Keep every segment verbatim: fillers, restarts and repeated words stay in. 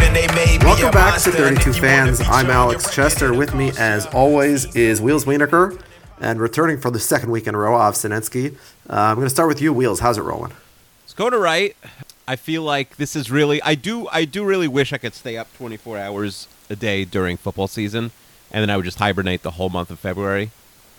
and they made me Welcome a back monster. to thirty-two And if you wanna Fans. be I'm true, Alex you're Chester. bringing With me, it as down. always, is Wheels Wienerker. And returning for the second week in a row, Av Sinensky. Uh, I'm going to start with you, Wheels. How's it rolling? It's going to right. I feel like this is really. I do. I do really wish I could stay up twenty-four hours a day during football season, and then I would just hibernate the whole month of February.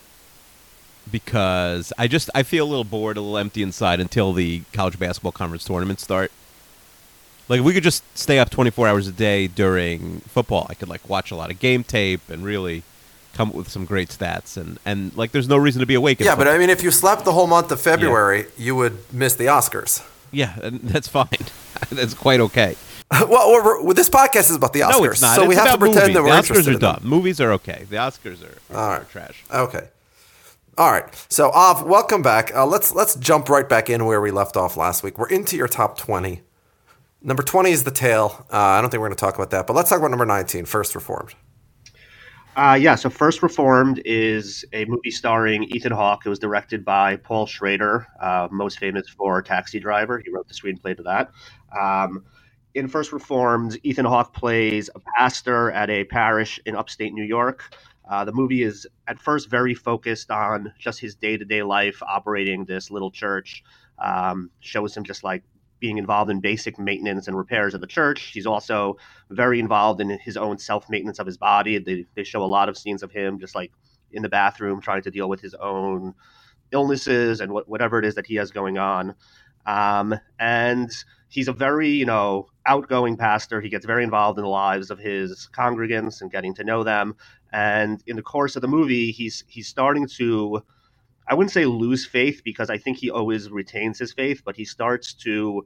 Because I just I feel a little bored, a little empty inside until the college basketball conference tournaments start. Like if we could just stay up twenty-four hours a day during football, I could like watch a lot of game tape and really come up with some great stats, and, and like there's no reason to be awake. Yeah, but I mean, if you slept the whole month of February, yeah. you would miss the Oscars. Yeah, and that's fine. That's quite okay. well, we're, we're, this podcast is about the Oscars, no, it's not. so it's we have to pretend movies. that we're the interested Oscars are in them. dumb. Movies are okay. The Oscars are, are, All right. are trash. Okay. All right. So, Av, welcome back. Uh, let's let's jump right back in where we left off last week. We're into your top twenty. Number twenty is The Tale. Uh, I don't think we're going to talk about that, but let's talk about number nineteen, First Reformed. Uh, yeah, so First Reformed is a movie starring Ethan Hawke. It was directed by Paul Schrader, uh, most famous for Taxi Driver. He wrote the screenplay to that. Um, in First Reformed, Ethan Hawke plays a pastor at a parish in upstate New York. Uh, the movie is at first very focused on just his day-to-day life operating this little church. Um, shows him just like being involved in basic maintenance and repairs of the church. He's also very involved in his own self-maintenance of his body. They, they show a lot of scenes of him just like in the bathroom trying to deal with his own illnesses and what, whatever it is that he has going on. Um, and he's a very, you know, outgoing pastor. He gets very involved in the lives of his congregants and getting to know them. And in the course of the movie, he's he's starting to, I wouldn't say lose faith because I think he always retains his faith, but he starts to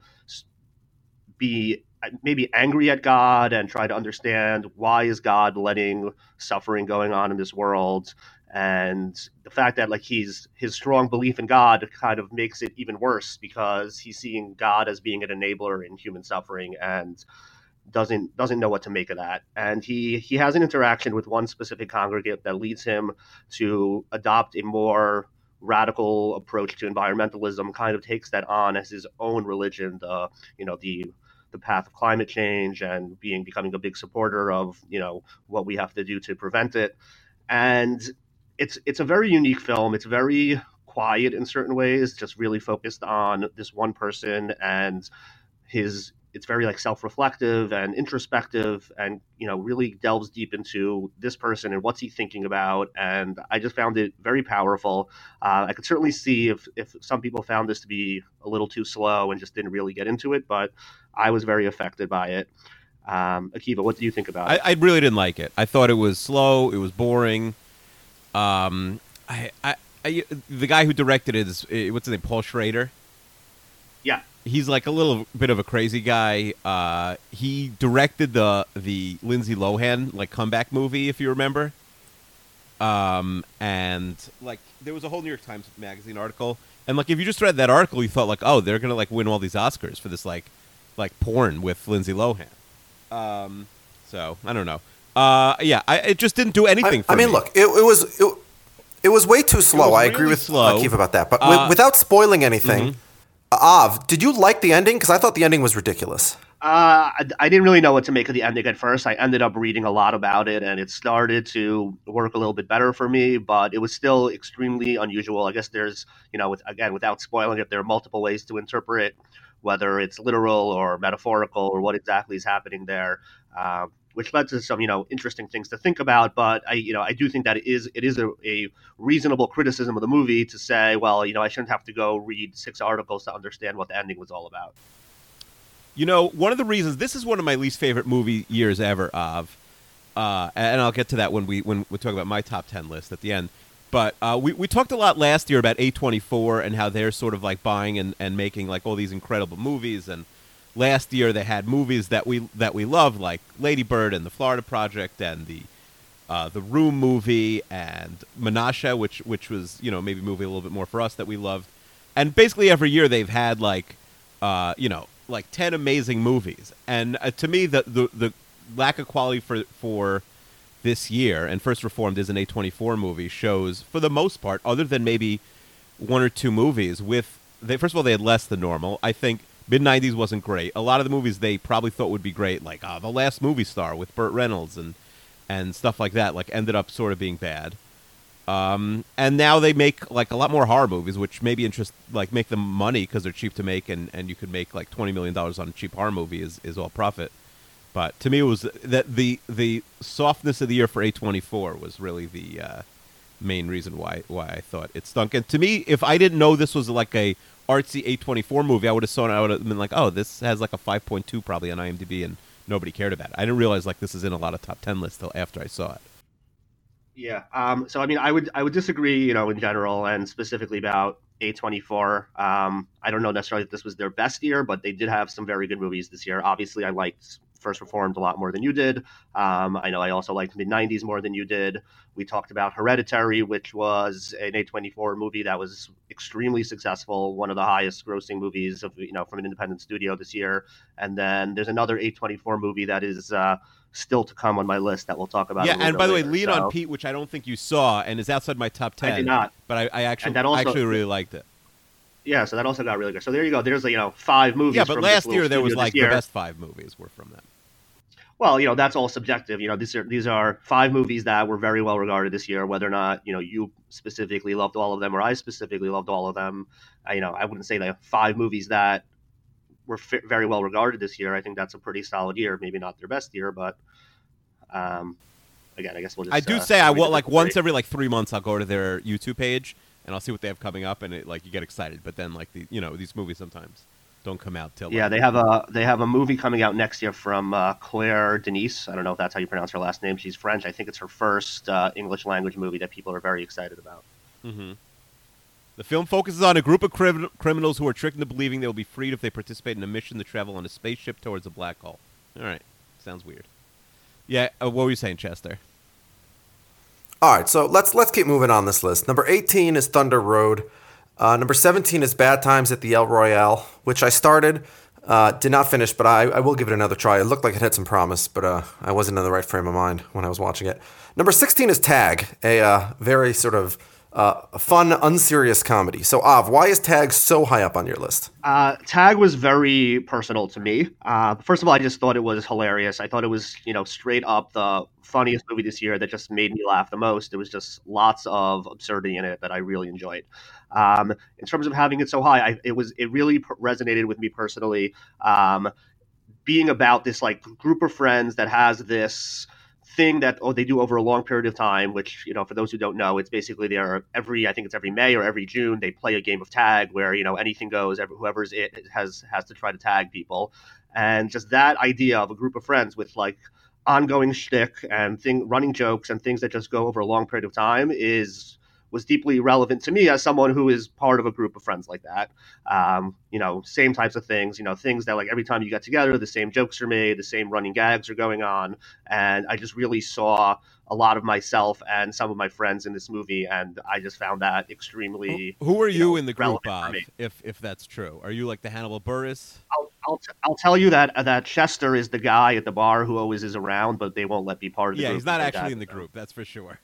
be maybe angry at God and try to understand why is God letting suffering going on in this world. And the fact that like he's his strong belief in God kind of makes it even worse because he's seeing God as being an enabler in human suffering and doesn't doesn't know what to make of that. And he he has an interaction with one specific congregant that leads him to adopt a more radical approach to environmentalism, kind of takes that on as his own religion, the you know the the path of climate change and being becoming a big supporter of you know what we have to do to prevent it. And it's it's a very unique film. It's very quiet in certain ways, just really focused on this one person and his it's very like self-reflective and introspective and, you know, really delves deep into this person and what's he thinking about. And I just found it very powerful. Uh, I could certainly see if, if some people found this to be a little too slow and just didn't really get into it, but I was very affected by it. Um, Akiva, what do you think about I, it? I really didn't like it. I thought it was slow. It was boring. Um, I, I, I the guy who directed it is, what's his name, Paul Schrader? Yeah. He's like a little bit of a crazy guy. Uh, he directed the the Lindsay Lohan like comeback movie, if you remember. Um, and like there was a whole New York Times magazine article, and like if you just read that article, you thought like, oh, they're gonna like win all these Oscars for this like like porn with Lindsay Lohan. Um, so I don't know. Uh, yeah, I, it just didn't do anything. I, for I mean, me. look, it, it was it, it was way too slow. I really agree with slow. Keith about that, but Uh, wi- without spoiling anything. Mm-hmm. Av, did you like the ending? Because I thought the ending was ridiculous. Uh, I, I didn't really know what to make of the ending at first. I ended up reading a lot about it, and it started to work a little bit better for me, but it was still extremely unusual. I guess there's, you know, with, again, without spoiling it, there are multiple ways to interpret whether it's literal or metaphorical or what exactly is happening there, um, which led to some, you know, interesting things to think about. But I, you know, I do think that it is it is a, a reasonable criticism of the movie to say, well, you know, I shouldn't have to go read six articles to understand what the ending was all about. You know, one of the reasons this is one of my least favorite movie years ever, Av, uh, and I'll get to that when we when we talk about my top ten list at the end. But uh, we we talked a lot last year about A twenty-four and how they're sort of like buying and, and making like all these incredible movies. And last year they had movies that we that we love, like Lady Bird and The Florida Project and the uh, the Room movie and Menashe, which which was, you know, maybe a movie a little bit more for us that we loved. And basically every year they've had like uh, you know. like ten amazing movies. And uh, to me, the, the the lack of quality for for this year, and First Reformed is an A twenty-four movie, shows, for the most part, other than maybe one or two movies, with, they, first of all, they had less than normal. I think Mid nineties wasn't great. A lot of the movies they probably thought would be great, like uh, The Last Movie Star with Burt Reynolds and and stuff like that, like ended up sort of being bad. Um, and now they make like a lot more horror movies, which maybe interest like make them money because they're cheap to make, and, and you could make like twenty million dollars on a cheap horror movie is, is all profit. But to me, it was that the the softness of the year for A twenty-four was really the uh, main reason why why I thought it stunk. And to me, if I didn't know this was like a artsy A twenty-four movie, I would have saw it. I would have been like, oh, this has like a five point two probably on IMDb, and nobody cared about it. I didn't realize like this is in a lot of top ten lists till after I saw it. Yeah. Um, so I mean, I would I would disagree, you know, in general, and specifically about A twenty-four. Um, I don't know necessarily that this was their best year, but they did have some very good movies this year. Obviously, I liked First Reformed a lot more than you did. Um, I know I also liked mid nineties more than you did. We talked about Hereditary, which was an A twenty-four movie that was extremely successful, one of the highest grossing movies of you know from an independent studio this year. And then there's another A twenty-four movie that is uh, still to come on my list that we'll talk about. Yeah, and by the way, Lean so, on Pete, which I don't think you saw, and is outside my top ten. I did not, but I, I actually, also, I actually really liked it. Yeah, so that also got really good. So there you go. There's you know five movies. Yeah, but from last this year there was studio like this year. the best five movies were from them. Well, you know that's all subjective. You know these are these are five movies that were very well regarded this year. Whether or not you know you specifically loved all of them or I specifically loved all of them, I, you know I wouldn't say that five movies that were f- very well regarded this year. I think that's a pretty solid year. Maybe not their best year, but um, again, I guess we'll just. I do uh, say I will like three. once every like three months I'll go to their YouTube page and I'll see what they have coming up, and it like you get excited. But then like the you know these movies sometimes don't come out till. Yeah, like, they have a they have a movie coming out next year from uh, Claire Denis. I don't know if that's how you pronounce her last name. She's French. I think it's her first uh, English language movie that people are very excited about. Mm-hmm. The film focuses on a group of crim- criminals who are tricked into believing they will be freed if they participate in a mission to travel on a spaceship towards a black hole. All right, sounds weird. Yeah, uh, what were you saying, Chester? All right, so let's let's keep moving on this list. Number eighteen is Thunder Road. Uh, number seventeen is Bad Times at the El Royale, which I started, uh, did not finish, but I, I will give it another try. It looked like it had some promise, but uh, I wasn't in the right frame of mind when I was watching it. Number sixteen is Tag, a uh, very sort of uh, fun, unserious comedy. So, Av, why is Tag so high up on your list? Uh, Tag was very personal to me. Uh, first of all, I just thought it was hilarious. I thought it was, you know, straight up the funniest movie this year that just made me laugh the most. There was just lots of absurdity in it that I really enjoyed. Um, in terms of having it so high, I, it was it really p- resonated with me personally. Um, being about this like group of friends that has this thing that oh they do over a long period of time, which you know for those who don't know, it's basically they're every I think it's every May or every June they play a game of tag where you know anything goes. Every, whoever's it has has to try to tag people, and just that idea of a group of friends with like ongoing shtick and thing running jokes and things that just go over a long period of time is was deeply relevant to me as someone who is part of a group of friends like that. Um, you know, same types of things, you know, things that like every time you get together, the same jokes are made, the same running gags are going on. And I just really saw a lot of myself and some of my friends in this movie. And I just found that extremely. Who, who are you, you know, in the group, relevant for Bob, me. if, if that's true? Are you like the Hannibal Buress? I'll, I'll, t- I'll tell you that that Chester is the guy at the bar who always is around, but they won't let me part of the Yeah, group. he's not like actually that. in the group, that's for sure.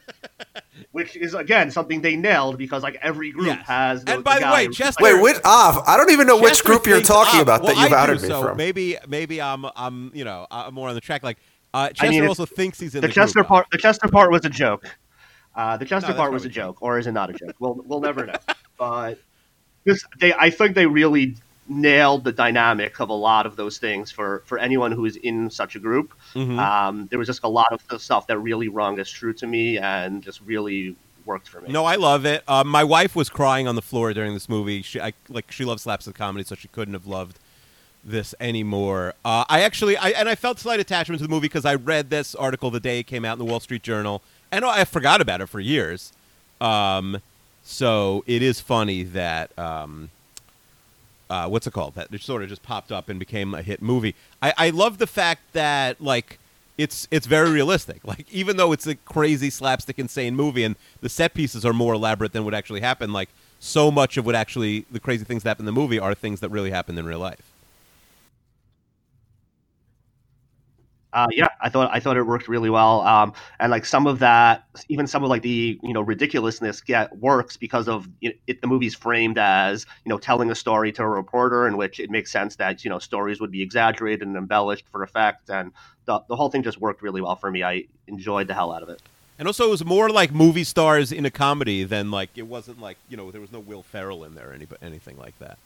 Which is, again, something they nailed because, like, every group Yes. has... The, And by the guy way, who- Chester- Wait, which Av? I don't even know which Chester group you're thinks talking I'm- about well, that you've I outed do, me so from. Maybe, maybe I'm, I'm, you know, I'm more on the track. Like, uh, Chester I mean, also thinks he's in the the, Chester group. part. The Chester part was a joke. Uh, the Chester No, that's part was a probably true. joke, or is it not a joke? We'll we'll never know. But this, they, I think they really nailed the dynamic of a lot of those things for, for anyone who is in such a group. Mhm. Um, there was just a lot of the stuff that really rung as true to me and just really worked for me. No, I love it. Uh, my wife was crying on the floor during this movie. She, I, like, she loves slapstick comedy, so she couldn't have loved this anymore. Uh, I actually, I and I felt slight attachment to the movie because I read this article the day it came out in the Wall Street Journal, and I forgot about it for years. Um, so it is funny that um, uh, what's it called? That it sort of just popped up and became a hit movie. I, I love the fact that like it's it's very realistic. Like even though it's a crazy slapstick insane movie and the set pieces are more elaborate than would actually happen, like so much of what actually the crazy things that happen in the movie are things that really happened in real life. Uh, yeah, I thought I thought it worked really well, um, and like some of that, even some of like the you know ridiculousness get works because of it, it. The movie's framed as you know telling a story to a reporter, in which it makes sense that you know stories would be exaggerated and embellished for effect, and the the whole thing just worked really well for me. I enjoyed the hell out of it. And also, it was more like movie stars in a comedy than like it wasn't like you know there was no Will Ferrell in there or any, anything like that.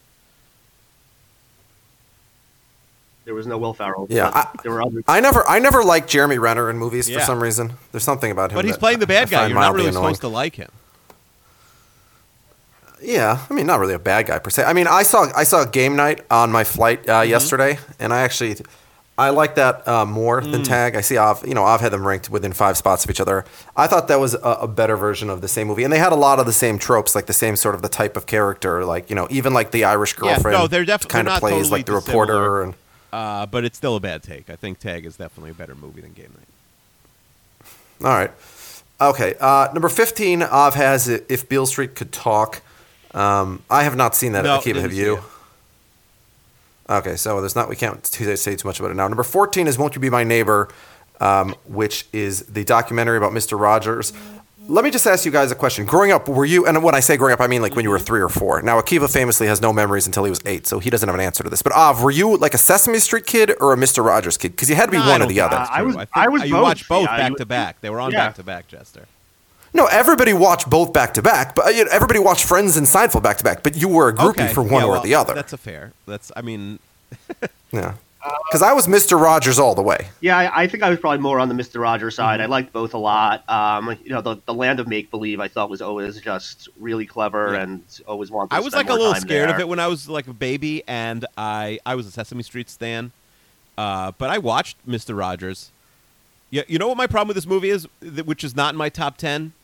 There was no Will Ferrell. Yeah, I, there were other. I never, I never liked Jeremy Renner in movies Yeah. for some reason. There's something about him. But he's that playing the bad I guy. find You're not mildly really annoying. supposed to like him. Yeah, I mean, not really a bad guy per se. I mean, I saw, I saw Game Night on my flight uh, Mm-hmm. yesterday, and I actually, I like that uh, more Mm. than Tag. I see, I've, you know, I've had them ranked within five spots of each other. I thought that was a, a better version of the same movie, and they had a lot of the same tropes, like the same sort of the type of character, like you know, even like the Irish Yeah, girlfriend. no, they're definitely kind of not plays totally like the reporter dissimilar. and. Uh, but it's still a bad take. I think Tag is definitely a better movie than Game Night. All right. Okay. Uh, number fifteen, Av has If Beale Street Could Talk. Um, I have not seen that. No, Akiva, didn't have see you? it. Okay, so there's not. We can't t- say too much about it now. Number fourteen is Won't You Be My Neighbor, um, which is the documentary about Mister Rogers. Let me just ask you guys a question. Growing up, were you, and when I say growing up, I mean like when you were three or four. Now, Akiva famously has no memories until he was eight, so he doesn't have an answer to this. But Av, were you like a Sesame Street kid or a Mister Rogers kid? Because you had to be No, I one or don't the think other. that's Uh, I true. was- think I was you both. watched both Yeah, back you- to back. They were on yeah. back to back, Jester. No, everybody watched both back to back, but uh, you know, everybody watched Friends and Seinfeld back to back. But you were a groupie Okay. for one Yeah, or well, the other. That's a fair. That's. I mean, Yeah, because I was Mister Rogers all the way. Yeah, I, I think I was probably more on the Mister Rogers side. Mm-hmm. I liked both a lot. Um, you know, the, the Land of Make Believe I thought was always just really clever Yeah. and always wanted to I was spend like a more little time scared there. of it when I was like a baby, and I I was a Sesame Street stan. Uh, but I watched Mister Rogers. Yeah, you know what my problem with this movie is, Th- which is not in my top ten.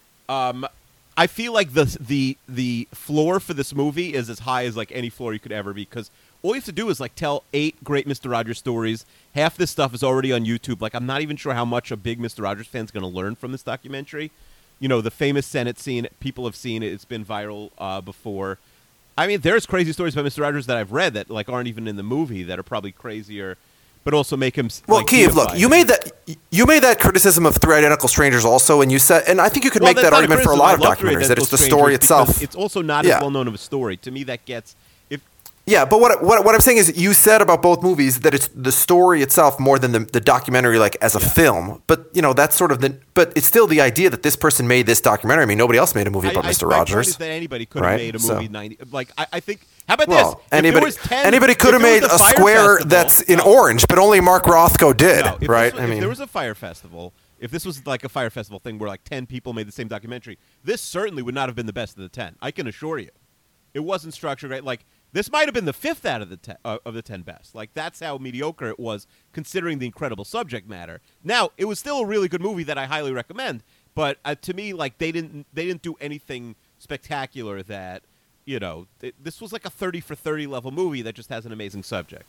Um, I feel like the the the floor for this movie is as high as like any floor you could ever be, because all you have to do is like tell eight great Mister Rogers stories. Half this stuff is already on YouTube. Like I'm not even sure how much a big Mister Rogers fan's going to learn from this documentary. You know, the famous Senate scene, people have seen it. It's been viral uh, before. I mean, there's crazy stories about Mister Rogers that I've read that like aren't even in the movie that are probably crazier, but also make him. Well, like, Kiev, look, deified. you made that you made that criticism of Three Identical Strangers also, and you said, and I think you could Well, make that's that not argument for a criticism. lot of I love Three documentaries that it's the Identical story Strangers because itself. It's also not Yeah. as well known of a story. To me, that gets if Yeah, but what, what what I'm saying is, you said about both movies that it's the story itself more than the, the documentary, like as a Yeah. film. But you know, that's sort of the. But it's still the idea that this person made this documentary. I mean, nobody else made a movie about I, Mister I, my point Rogers. is that anybody could have right? made a So- movie ninety. Like I, I think. How about Well, this? anybody if there was ten, anybody could have if there made was a Fire square Festival- that's in no. orange, but only Mark Rothko did, No, if right? This was, I if mean, there was a fire festival, if this was like a fire festival thing where like ten people made the same documentary, this certainly would not have been the best of the ten. I can assure you, it wasn't structured right. Like this might have been the fifth out of the ten, uh, of the ten best. Like that's how mediocre it was, considering the incredible subject matter. Now it was still a really good movie that I highly recommend. But uh, to me, like they didn't they didn't do anything spectacular that. You know, th- this was like a thirty for thirty level movie that just has an amazing subject.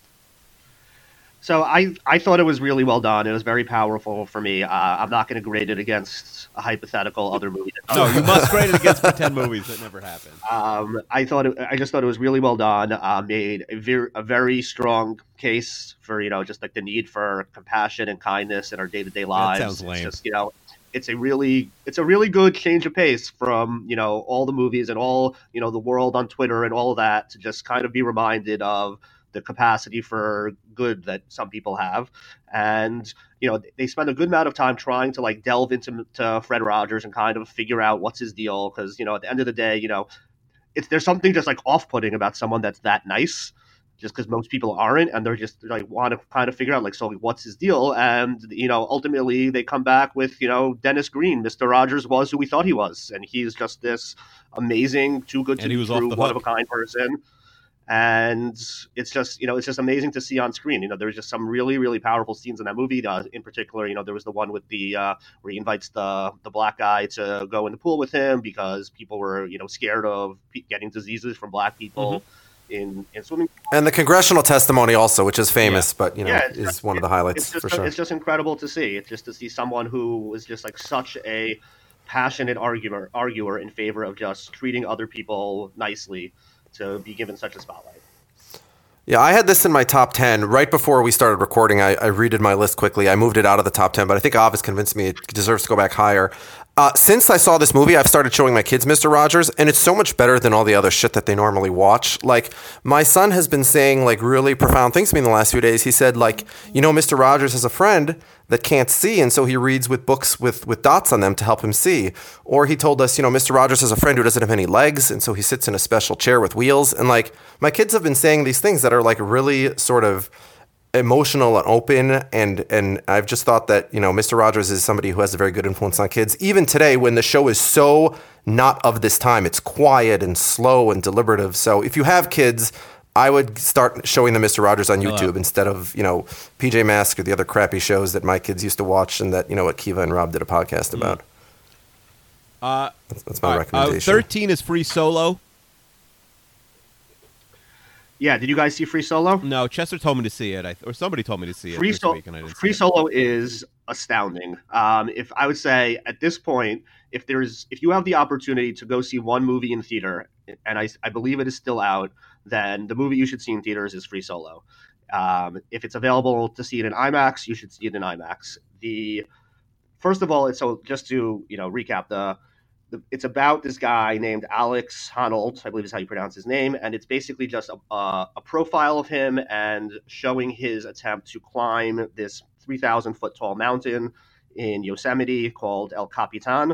So I, I thought it was really well done. It was very powerful for me. Uh, I'm not going to grade it against a hypothetical other movie. No, you must grade it against pretend movies that never happened. Um, I thought it, I just thought it was really well done. Uh, made a very a very strong case for you know just like the need for compassion and kindness in our day to day lives. sounds lame. It's just you know it's a really it's a really good change of pace from you know all the movies and all you know the world on Twitter and all of that to just kind of be reminded of the capacity for good that some people have. And, you know, they spend a good amount of time trying to like delve into to Fred Rogers and kind of figure out what's his deal. Cause, you know, at the end of the day, you know, it's, there's something just like off putting about someone that's that nice just because most people aren't. And they're just like want to kind of figure out like, so like, what's his deal? And, you know, ultimately they come back with, you know, Dennis Green, Mister Rogers was who we thought he was. And he's just this amazing, too good to And he be was off true, the one of hook. a kind person. And it's just, you know, it's just amazing to see on screen. You know, there's just some really, really powerful scenes in that movie. Uh, in particular, you know, there was the one with the uh, where he invites the the black guy to go in the pool with him because people were, you know, scared of pe- getting diseases from black people Mm-hmm. in in swimming. and the congressional testimony also, which is famous, but you know, Yeah, it's is just- one of the it- highlights it's just, for sure. It's just incredible to see. It's just to see someone who was just like such a passionate arguer, arguer in favor of just treating other people nicely to be given such a spotlight. Yeah, I had this in my top ten. Right before we started recording, I, I redid my list quickly. I moved it out of the top ten, but I think Av has convinced me it deserves to go back higher. Uh, since I saw this movie, I've started showing my kids Mister Rogers, and it's so much better than all the other shit that they normally watch. Like, my son has been saying, like, really profound things to me in the last few days. He said, like, you know, Mister Rogers has a friend that can't see, and so he reads with books with, with dots on them to help him see. Or he told us, you know, Mister Rogers has a friend who doesn't have any legs, and so he sits in a special chair with wheels. And, like, my kids have been saying these things that are, like, really sort of emotional and open, and and I've just thought that, you know, Mister Rogers is somebody who has a very good influence on kids. Even today, when the show is so not of this time, it's quiet and slow and deliberative. So if you have kids, I would start showing them Mister Rogers on YouTube Hello. instead of, you know, P J Masks or the other crappy shows that my kids used to watch and that, you know, what Kiva and Rob did a podcast about. Mm. Uh, that's, that's my uh, recommendation. Uh, thirteen is Free Solo. Yeah, did you guys see Free Solo? No, Chester told me to see it, I, or somebody told me to see it. Free, this so- week and I didn't Free Solo is astounding. Um, if I would say at this point, if there's if you have the opportunity to go see one movie in theater, and I, I believe it is still out, then the movie you should see in theaters is Free Solo. Um, if it's available to see it in IMAX, you should see it in IMAX. The first of all, it's so just to you know recap the. It's about this guy named Alex Honnold, I believe is how you pronounce his name, and it's basically just a, a, a profile of him and showing his attempt to climb this three thousand foot tall mountain in Yosemite called El Capitan.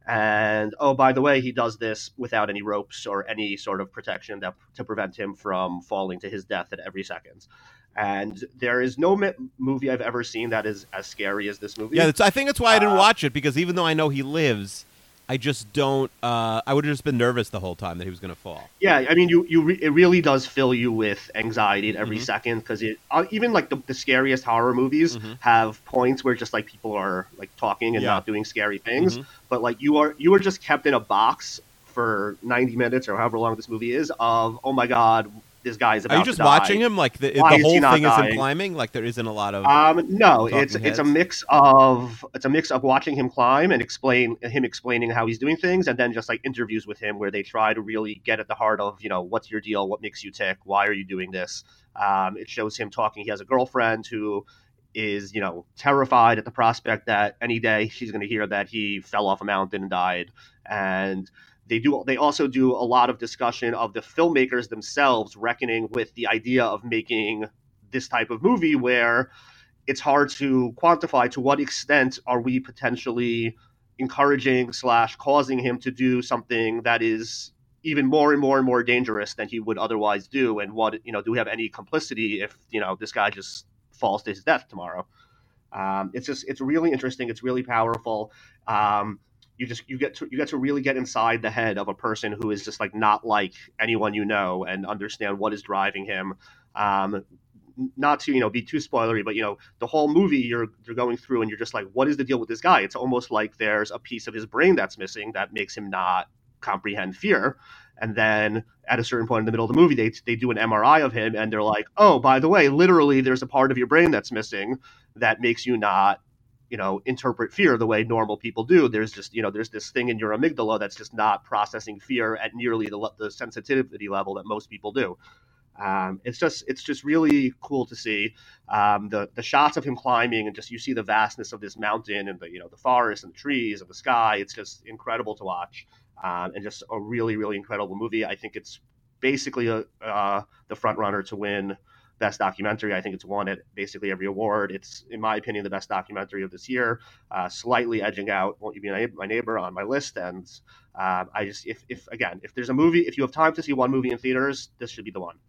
And, oh, by the way, he does this without any ropes or any sort of protection that, to prevent him from falling to his death at every second. And there is no mi- movie I've ever seen that is as scary as this movie. Yeah, I think that's why I didn't uh, watch it, because even though I know he lives, I just don't. Uh, I would have just been nervous the whole time that he was going to fall. Yeah, I mean, you you re- it really does fill you with anxiety at every mm-hmm. second, because it uh, even like the, the scariest horror movies mm-hmm. have points where just like people are like talking and yeah. not doing scary things, mm-hmm. but like you are you are just kept in a box for ninety minutes or however long this movie is of oh my god. This guy is about Are you just to watching die. him? Like the, the Why whole is thing dying? is him climbing? Like there isn't a lot of um no, it's heads? it's a mix of it's a mix of watching him climb and explain him explaining how he's doing things, and then just like interviews with him where they try to really get at the heart of, you know, what's your deal, what makes you tick, why are you doing this? Um, it shows him talking. He has a girlfriend who is, you know, terrified at the prospect that any day she's going to hear that he fell off a mountain and died. And They do. They also do a lot of discussion of the filmmakers themselves reckoning with the idea of making this type of movie where it's hard to quantify to what extent are we potentially encouraging slash causing him to do something that is even more and more and more dangerous than he would otherwise do. And what, you know, do we have any complicity if, you know, this guy just falls to his death tomorrow? Um, it's just it's really interesting. It's really powerful. Um, You just you get to you get to really get inside the head of a person who is just like not like anyone you know and understand what is driving him. Um, not to you know be too spoilery, but you know the whole movie you're you're going through and you're just like, what is the deal with this guy? It's almost like there's a piece of his brain that's missing that makes him not comprehend fear. And then at a certain point in the middle of the movie, they they do an M R I of him and they're like, oh, by the way, literally there's a part of your brain that's missing that makes you not, you know, interpret fear the way normal people do. There's just, you know, there's this thing in your amygdala that's just not processing fear at nearly the, the sensitivity level that most people do. Um, it's just, it's just really cool to see um, the the shots of him climbing and just you see the vastness of this mountain and the, you know, the forest and the trees and the sky. It's just incredible to watch um, and just a really, really incredible movie. I think it's basically a, uh, the front runner to win Best Documentary. I think it's won at basically every award. It's, in my opinion, the best documentary of this year, uh, slightly edging out Won't You Be My Neighbor on my list. And uh, I just, if, if again, if there's a movie, if you have time to see one movie in theaters, this should be the one.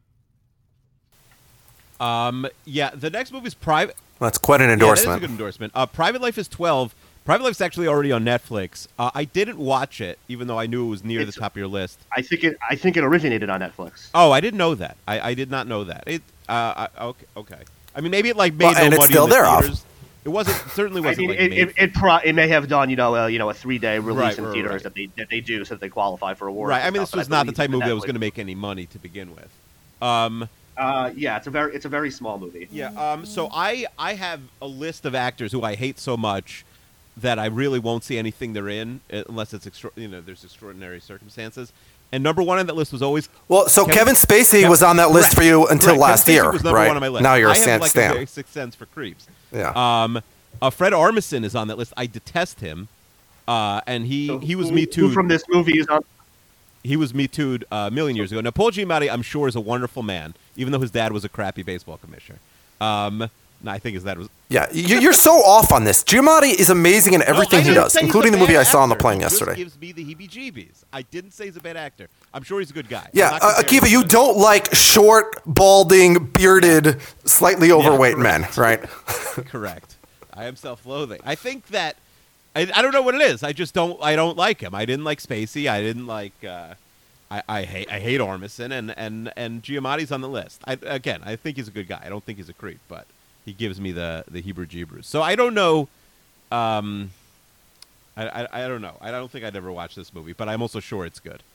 Um, yeah, the next movie is Private. Well, that's quite an endorsement. Yeah, that is a good endorsement. Uh, Private Life is twelve. Private Life is actually already on Netflix. Uh, I didn't watch it, even though I knew it was near It's, the top of your list. I think it. I think it originated on Netflix. Oh, I didn't know that. I, I did not know that. It. Uh, I, okay. Okay. I mean, maybe it like made well, no and money it's still in the there. theaters. Off. It wasn't. Certainly wasn't. I mean, like it made it, it, pro, it may have done you know uh, you know a three day release right, in right, theaters right. that they that they do so that they qualify for awards. Right. I mean, this stuff, was not the type of movie that was going to make any money to begin with. Um. Uh, yeah, it's a very it's a very small movie. Yeah. Um. So I I have a list of actors who I hate so much that I really won't see anything they're in unless it's extra, you know there's extraordinary circumstances. And number one on that list was always Well, so Kevin, Kevin Spacey Kevin, was on that list correct, for you until correct. last Kevin Spacey year, was number right? One on my list. Now you're I a have Stan like Stan. a very sixth sense for creeps. Yeah. Um, uh, Fred Armisen is on that list. I detest him, uh, and he So he was who, Me Too from this movie is on. He was Me Too'd uh, a million years ago. Now, Paul Giamatti, I'm sure, is a wonderful man, even though his dad was a crappy baseball commissioner. Um, no, I think his dad was. Yeah, you- you're so off on this. Giamatti is amazing in everything No, he does, say he's including a the movie bad I saw on the actor. plane He yesterday. Just gives me the heebie-jeebies. I didn't say he's a bad actor. I'm sure he's a good guy. Yeah, I'm not uh, comparing Akiva, him you to- don't like short, balding, bearded, slightly overweight men, correct. right? Correct. I am self-loathing. I think that I, I don't know what it is. I just don't. I don't like him. I didn't like Spacey. I didn't like. Uh, I, I hate. I hate Armisen, and and and Giamatti's on the list. I, again, I think he's a good guy. I don't think he's a creep, but he gives me the the Hebrew Jeebrews. So I don't know. Um, I, I I don't know. I don't think I'd ever watch this movie, but I'm also sure it's good.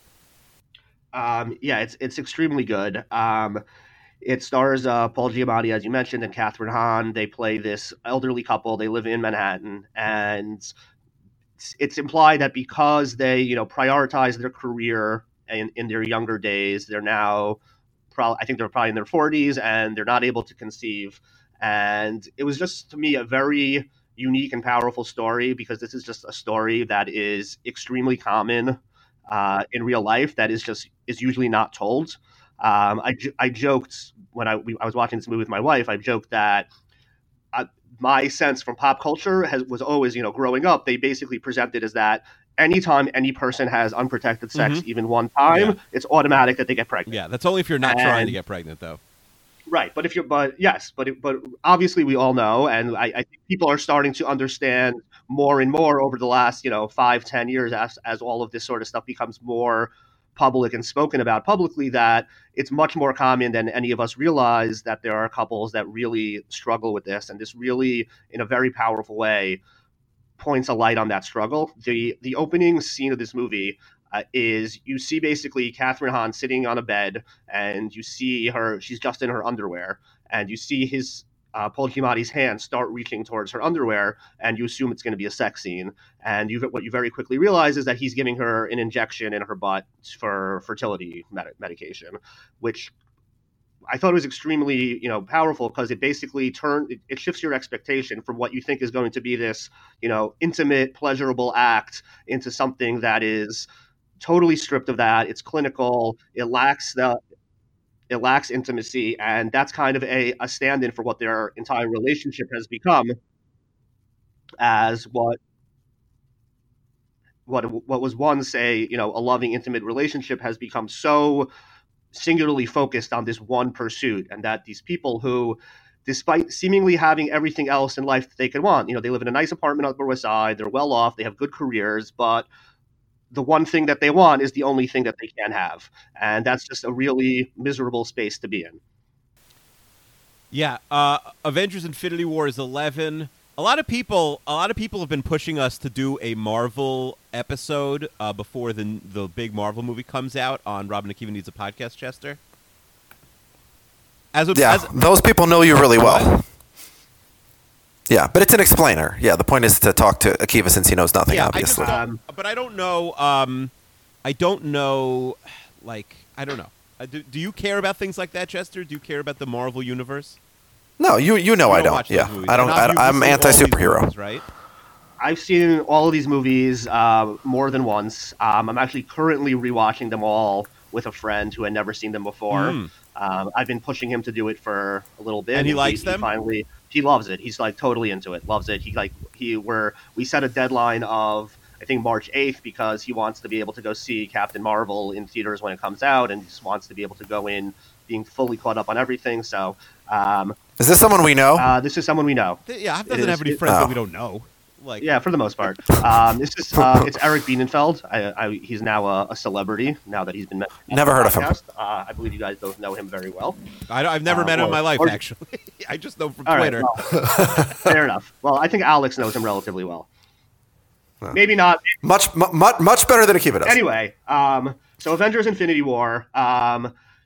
Um, yeah, it's it's extremely good. Um, it stars uh, Paul Giamatti, as you mentioned, and Catherine Hahn. They play this elderly couple. They live in Manhattan, and it's, it's implied that because they, you know, prioritize their career in, in their younger days, they're now, probably, I think they're probably in their forties, and they're not able to conceive. And it was just, to me, a very unique and powerful story, because this is just a story that is extremely common uh, in real life, that is just is usually not told. Um, I, I joked when I, we, I was watching this movie with my wife, I joked that uh, my sense from pop culture has, was always, you know, growing up, they basically present it as that anytime any person has unprotected sex, Mhm. even one time, Yeah. it's automatic that they get pregnant. Yeah, that's only if you're not And- trying to get pregnant, though. Right, but if you're, but yes, but it, but obviously we all know, and I, I think people are starting to understand more and more over the last, you know, five, ten years, as as all of this sort of stuff becomes more public and spoken about publicly, that it's much more common than any of us realize that there are couples that really struggle with this, and this really, in a very powerful way, points a light on that struggle. The the opening scene of this movie uh, is you see basically Catherine Hahn sitting on a bed, and you see her, she's just in her underwear, and you see his uh, Paul Giamatti's hand start reaching towards her underwear, and you assume it's going to be a sex scene. And you what you very quickly realize is that he's giving her an injection in her butt for fertility med- medication, which I thought it was extremely, you know, powerful, because it basically turned, it, it shifts your expectation from what you think is going to be this, you know, intimate, pleasurable act into something that is totally stripped of that. It's clinical. It lacks the, it lacks intimacy, and that's kind of a, a stand-in for what their entire relationship has become, as what what what was once a, you know, a loving, intimate relationship has become so singularly focused on this one pursuit. And that these people who, despite seemingly having everything else in life that they could want, you know, they live in a nice apartment on the Upper West Side, they're well off, they have good careers, but the one thing that they want is the only thing that they can have. And that's just a really miserable space to be in. Yeah, uh, Avengers: Infinity War is eleven. A lot of people, a lot of people have been pushing us to do a Marvel episode uh, before the the big Marvel movie comes out on Robin Akiva Needs a Podcast. Chester, as a, Yeah, as, those people know you really well. What? Yeah, but it's an explainer. Yeah, the point is to talk to Akiva since he knows nothing, yeah, obviously. I just don't, Um, but I don't know. Um, I don't know. Like, I don't know. Uh, do, do you care about things like that, Chester? Do you care about the Marvel universe? No, you you know You I don't. watch those Yeah, movies. I don't. And I, obviously I'm all these anti-superhero. movies, right? I've seen all of these movies uh, more than once. Um, I'm actually currently rewatching them all with a friend who had never seen them before. Mm. Um, I've been pushing him to do it for a little bit, And he likes them? Finally, he loves it. He's like totally into it. Loves it. He like he were we set a deadline of, I think, March eighth, because he wants to be able to go see Captain Marvel in theaters when it comes out, and just wants to be able to go in being fully caught up on everything. So um, Is this someone we know? uh, this is someone we know. Th- Yeah, Hav It doesn't is- have any it- friends Oh. that we don't know. Like, Yeah, for the most part. Um, this is uh, it's Eric Bienenfeld. I, I, he's now a, a celebrity now that he's been met. on Never the heard of him. podcast. Uh, I believe you guys both know him very well. I, I've never Uh, met him in or- my life, or- actually. I just know from All right, Twitter. well, fair enough. Well, I think Alex knows him relatively well. Maybe not. Much mu- much much better than Akiva does. Anyway, um, so Avengers: Infinity War. Um,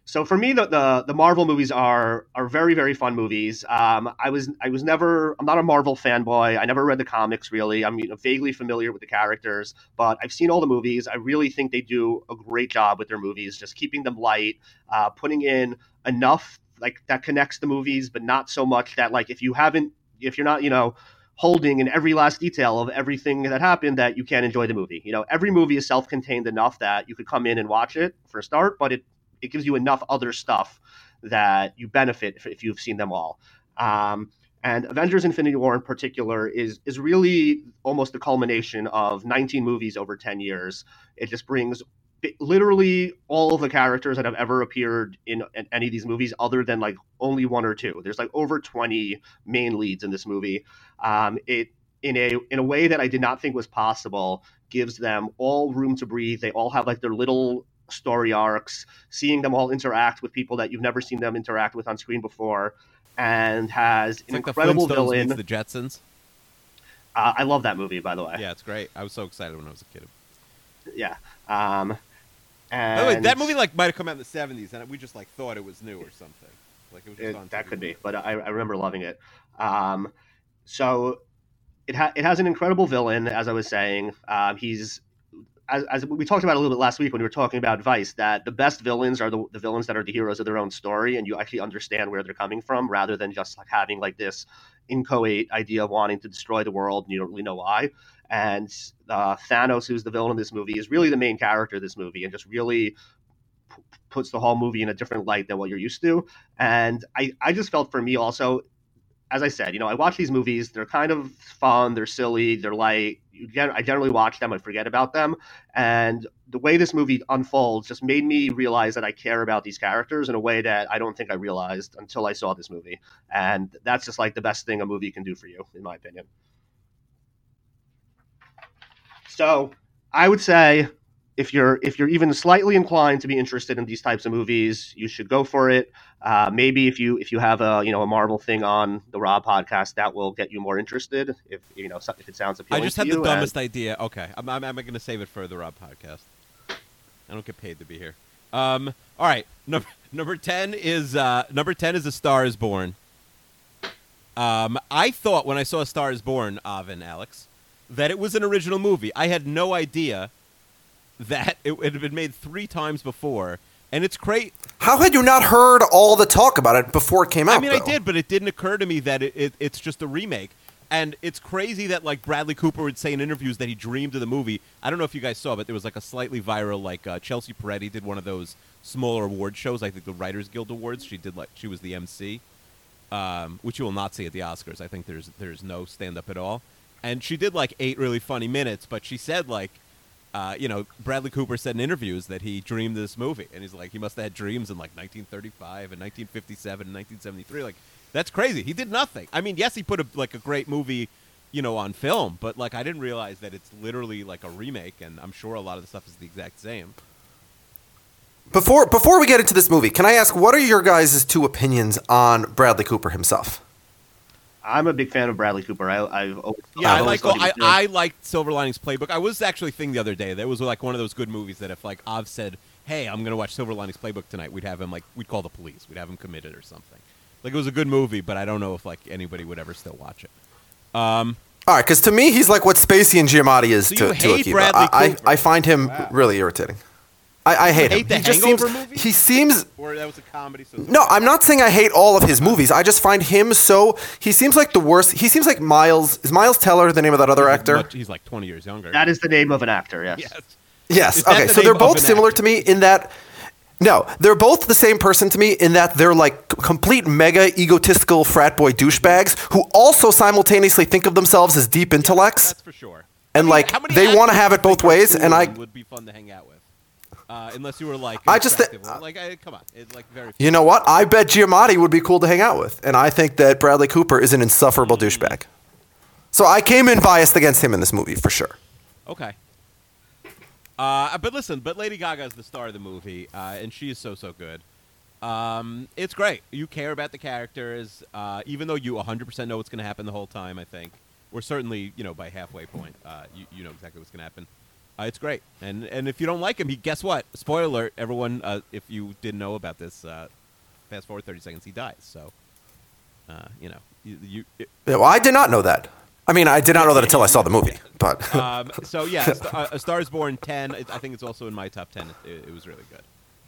So for me, the, the the Marvel movies are are very very fun movies. Um, I was I was never I'm not a Marvel fanboy. I never read the comics really. I'm you know, vaguely familiar with the characters, but I've seen all the movies. I really think they do a great job with their movies, just keeping them light, uh, putting in enough like that connects the movies, but not so much that like if you haven't if you're not you know holding in every last detail of everything that happened that you can't enjoy the movie. You know, every movie is self-contained enough that you could come in and watch it for a start, but it it gives you enough other stuff that you benefit if, if you've seen them all. Um, and Avengers: Infinity War in particular is is really almost the culmination of nineteen movies over ten years. It just brings literally all of the characters that have ever appeared in, in any of these movies, other than like only one or two. There's like over twenty main leads in this movie. Um, it in a in a way that I did not think was possible gives them all room to breathe. They all have like their little story arcs, seeing them all interact with people that you've never seen them interact with on screen before, and has It's an like incredible the Flintstones villain. meets the Jetsons. Uh, I love that movie, by the way. Yeah, it's great. I was so excited when I was a kid. Yeah. Um, and By the way, that movie like might have come out in the seventies, and we just like thought it was new or something. Like it was just it, on that T V. could be, but I, I remember loving it. Um, so it ha- it has an incredible villain, as I was saying. Um, he's as, as we talked about a little bit last week when we were talking about Vice, that the best villains are the, the villains that are the heroes of their own story, and you actually understand where they're coming from, rather than just like having like this inchoate idea of wanting to destroy the world and you don't really know why. And uh, Thanos, who's the villain in this movie, is really the main character of this movie, and just really p- puts the whole movie in a different light than what you're used to. And I, I just felt for me also, as I said, you know, I watch these movies. They're kind of fun. They're silly. They're light. You gen- I generally watch them. I forget about them. And the way this movie unfolds just made me realize that I care about these characters in a way that I don't think I realized until I saw this movie. And that's just like the best thing a movie can do for you, in my opinion. So I would say if you're if you're even slightly inclined to be interested in these types of movies, you should go for it. Uh, maybe if you if you have a you know a Marvel thing on the Raw podcast, that will get you more interested. If you know if it sounds I appealing just to had you. the dumbest and, idea. Okay, I'm, I'm, I'm going to save it for the Rob podcast. I don't get paid to be here. Um, all right, number number ten is uh, number ten is A Star Is Born. Um, I thought when I saw A Star Is Born, Avin, Alex, that it was an original movie. I had no idea that it, it had been made three times before, and it's great. How had you not heard all the talk about it before it came out? I mean, though? I did, but it didn't occur to me that it, it, it's just a remake. And it's crazy that like Bradley Cooper would say in interviews that he dreamed of the movie. I don't know if you guys saw, but there was like a slightly viral like uh, Chelsea Peretti did one of those smaller award shows. I think the Writers Guild Awards. She did like she was the M C, um, which you will not see at the Oscars. I think there's there's no stand up at all. And she did like eight really funny minutes, but she said like, uh, you know, Bradley Cooper said in interviews that he dreamed this movie, and he's like he must have had dreams in like nineteen thirty-five and nineteen fifty-seven and nineteen seventy-three, like. That's crazy. He did nothing. I mean, yes, he put a, like a great movie, you know, on film, but like I didn't realize that it's literally like a remake, and I'm sure a lot of the stuff is the exact same. Before before we get into this movie, can I ask what are your guys' two opinions on Bradley Cooper himself? I'm a big fan of Bradley Cooper. I, I've always, Yeah, I've I always like. thought he I, was good. I liked Silver Linings Playbook. I was actually thinking the other day that it was like one of those good movies that if like Av said, "Hey, I'm gonna watch Silver Linings Playbook tonight," we'd have him like we'd call the police. We'd have him committed or something. Like it was a good movie, but I don't know if like anybody would ever still watch it. Um, All right, because to me, he's like what Spacey and Giamatti is So to, you to hate Akiva. Bradley I, I, Cooper? I find him Wow. really irritating. I, I hate hate him. the he just Hangover seems, movie? He seems. or that was a comedy. So No, I'm not saying I hate all of his movies. I just find him so. He seems like the worst. He seems like Miles. Is Miles Teller the name of that other he's actor? Much, he's like twenty years younger. That is the name of an actor. Yes. yes. Yes. Is that Okay. the So name they're of both an similar actor? to me in that. No, they're both the same person to me in that they're like complete mega egotistical frat boy douchebags who also simultaneously think of themselves as deep intellects. That's for sure. And, I mean, like, how many they wanna actors have do it you both think are ways, cool and I- and would be fun to hang out with. Uh, unless you were like, I just thi- respectable. like, I, come on, it's like very. You know what? I bet Giamatti would be cool to hang out with, and I think that Bradley Cooper is an insufferable douchebag. So I came in biased against him in this movie for sure. Okay. Uh, but listen, but Lady Gaga is the star of the movie, uh, and she is so so good. Um, it's great. You care about the characters, uh, even though you one hundred percent know what's going to happen the whole time. I think, or certainly, you know, by halfway point, uh, you you know exactly what's going to happen. Uh, it's great, and and if you don't like him, he guess what? Spoiler alert, everyone. Uh, if you didn't know about this, uh, fast forward thirty seconds, he dies. So, uh, you know, you. you it, Yeah, well, I did not know that. I mean, I did not know that until I saw the movie. But um, so yeah, A Star, A Star Is Born ten. I think it's also in my top ten. It, it was really good.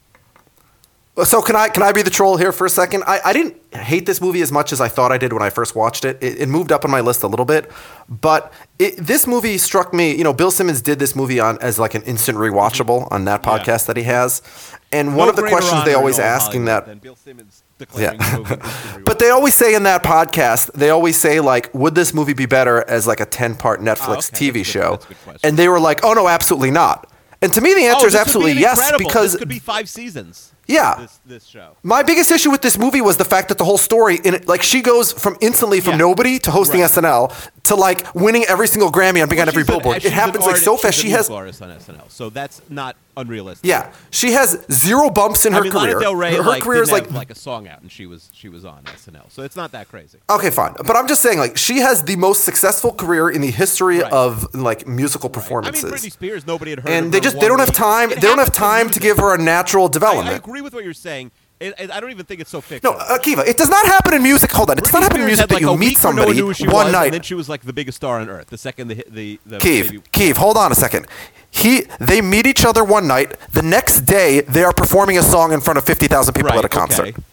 So can I can I be the troll here for a second? I, I didn't hate this movie as much as I thought I did when I first watched it. It, it moved up on my list a little bit, but it, this movie struck me. You know, Bill Simmons did this movie on as like an instant rewatchable on that podcast Yeah. that he has. And No one of the greater questions honor they in always all ask in Hollywood that than Bill Simmons declaring Yeah. the movie instant But they always say in that podcast, they always say, like, would this movie be better as, like, a ten-part Netflix Oh, okay. T V That's good- show? that's a good question. And they were like, oh, no, absolutely not. And to me, the answer oh, is this absolutely could be yes, incredible. because this could be five seasons. Yeah. This this show. my biggest issue with this movie was the fact that the whole story, in it, like, she goes from instantly from Yeah. nobody to hosting Right. S N L to, like, winning every single Grammy and being on Well, every she's an- billboard. she's It an happens, like, so artist- fast. she's a She has... musical artist on S N L, so that's not unrealistic. Yeah. She has zero bumps in her I mean, career. Lana Del Rey her like, career is, didn't like... have, like a song out, and she was she was on S N L, so it's not that crazy. Okay, fine. But I'm just saying, like, she has the most successful career in the history Right. of, like, musical I performances. mean, Britney Spears, nobody had heard. and of they her just one they don't have week. time. It They don't have happens time to give her a natural I, I development. agree with what you're saying. It, it, I don't even think it's so No, fictional. uh, Kiva, it does not happen in music. Hold on, it does not Britney happen in Spears music had, that like, you a meet week where no one somebody knew who she one was, night. and then she was like the biggest star on earth. The second the the the Keeve, baby- Keeve, hold on a second. He, they meet each other one night. The next day, they are performing a song in front of fifty thousand people right, at a concert. okay.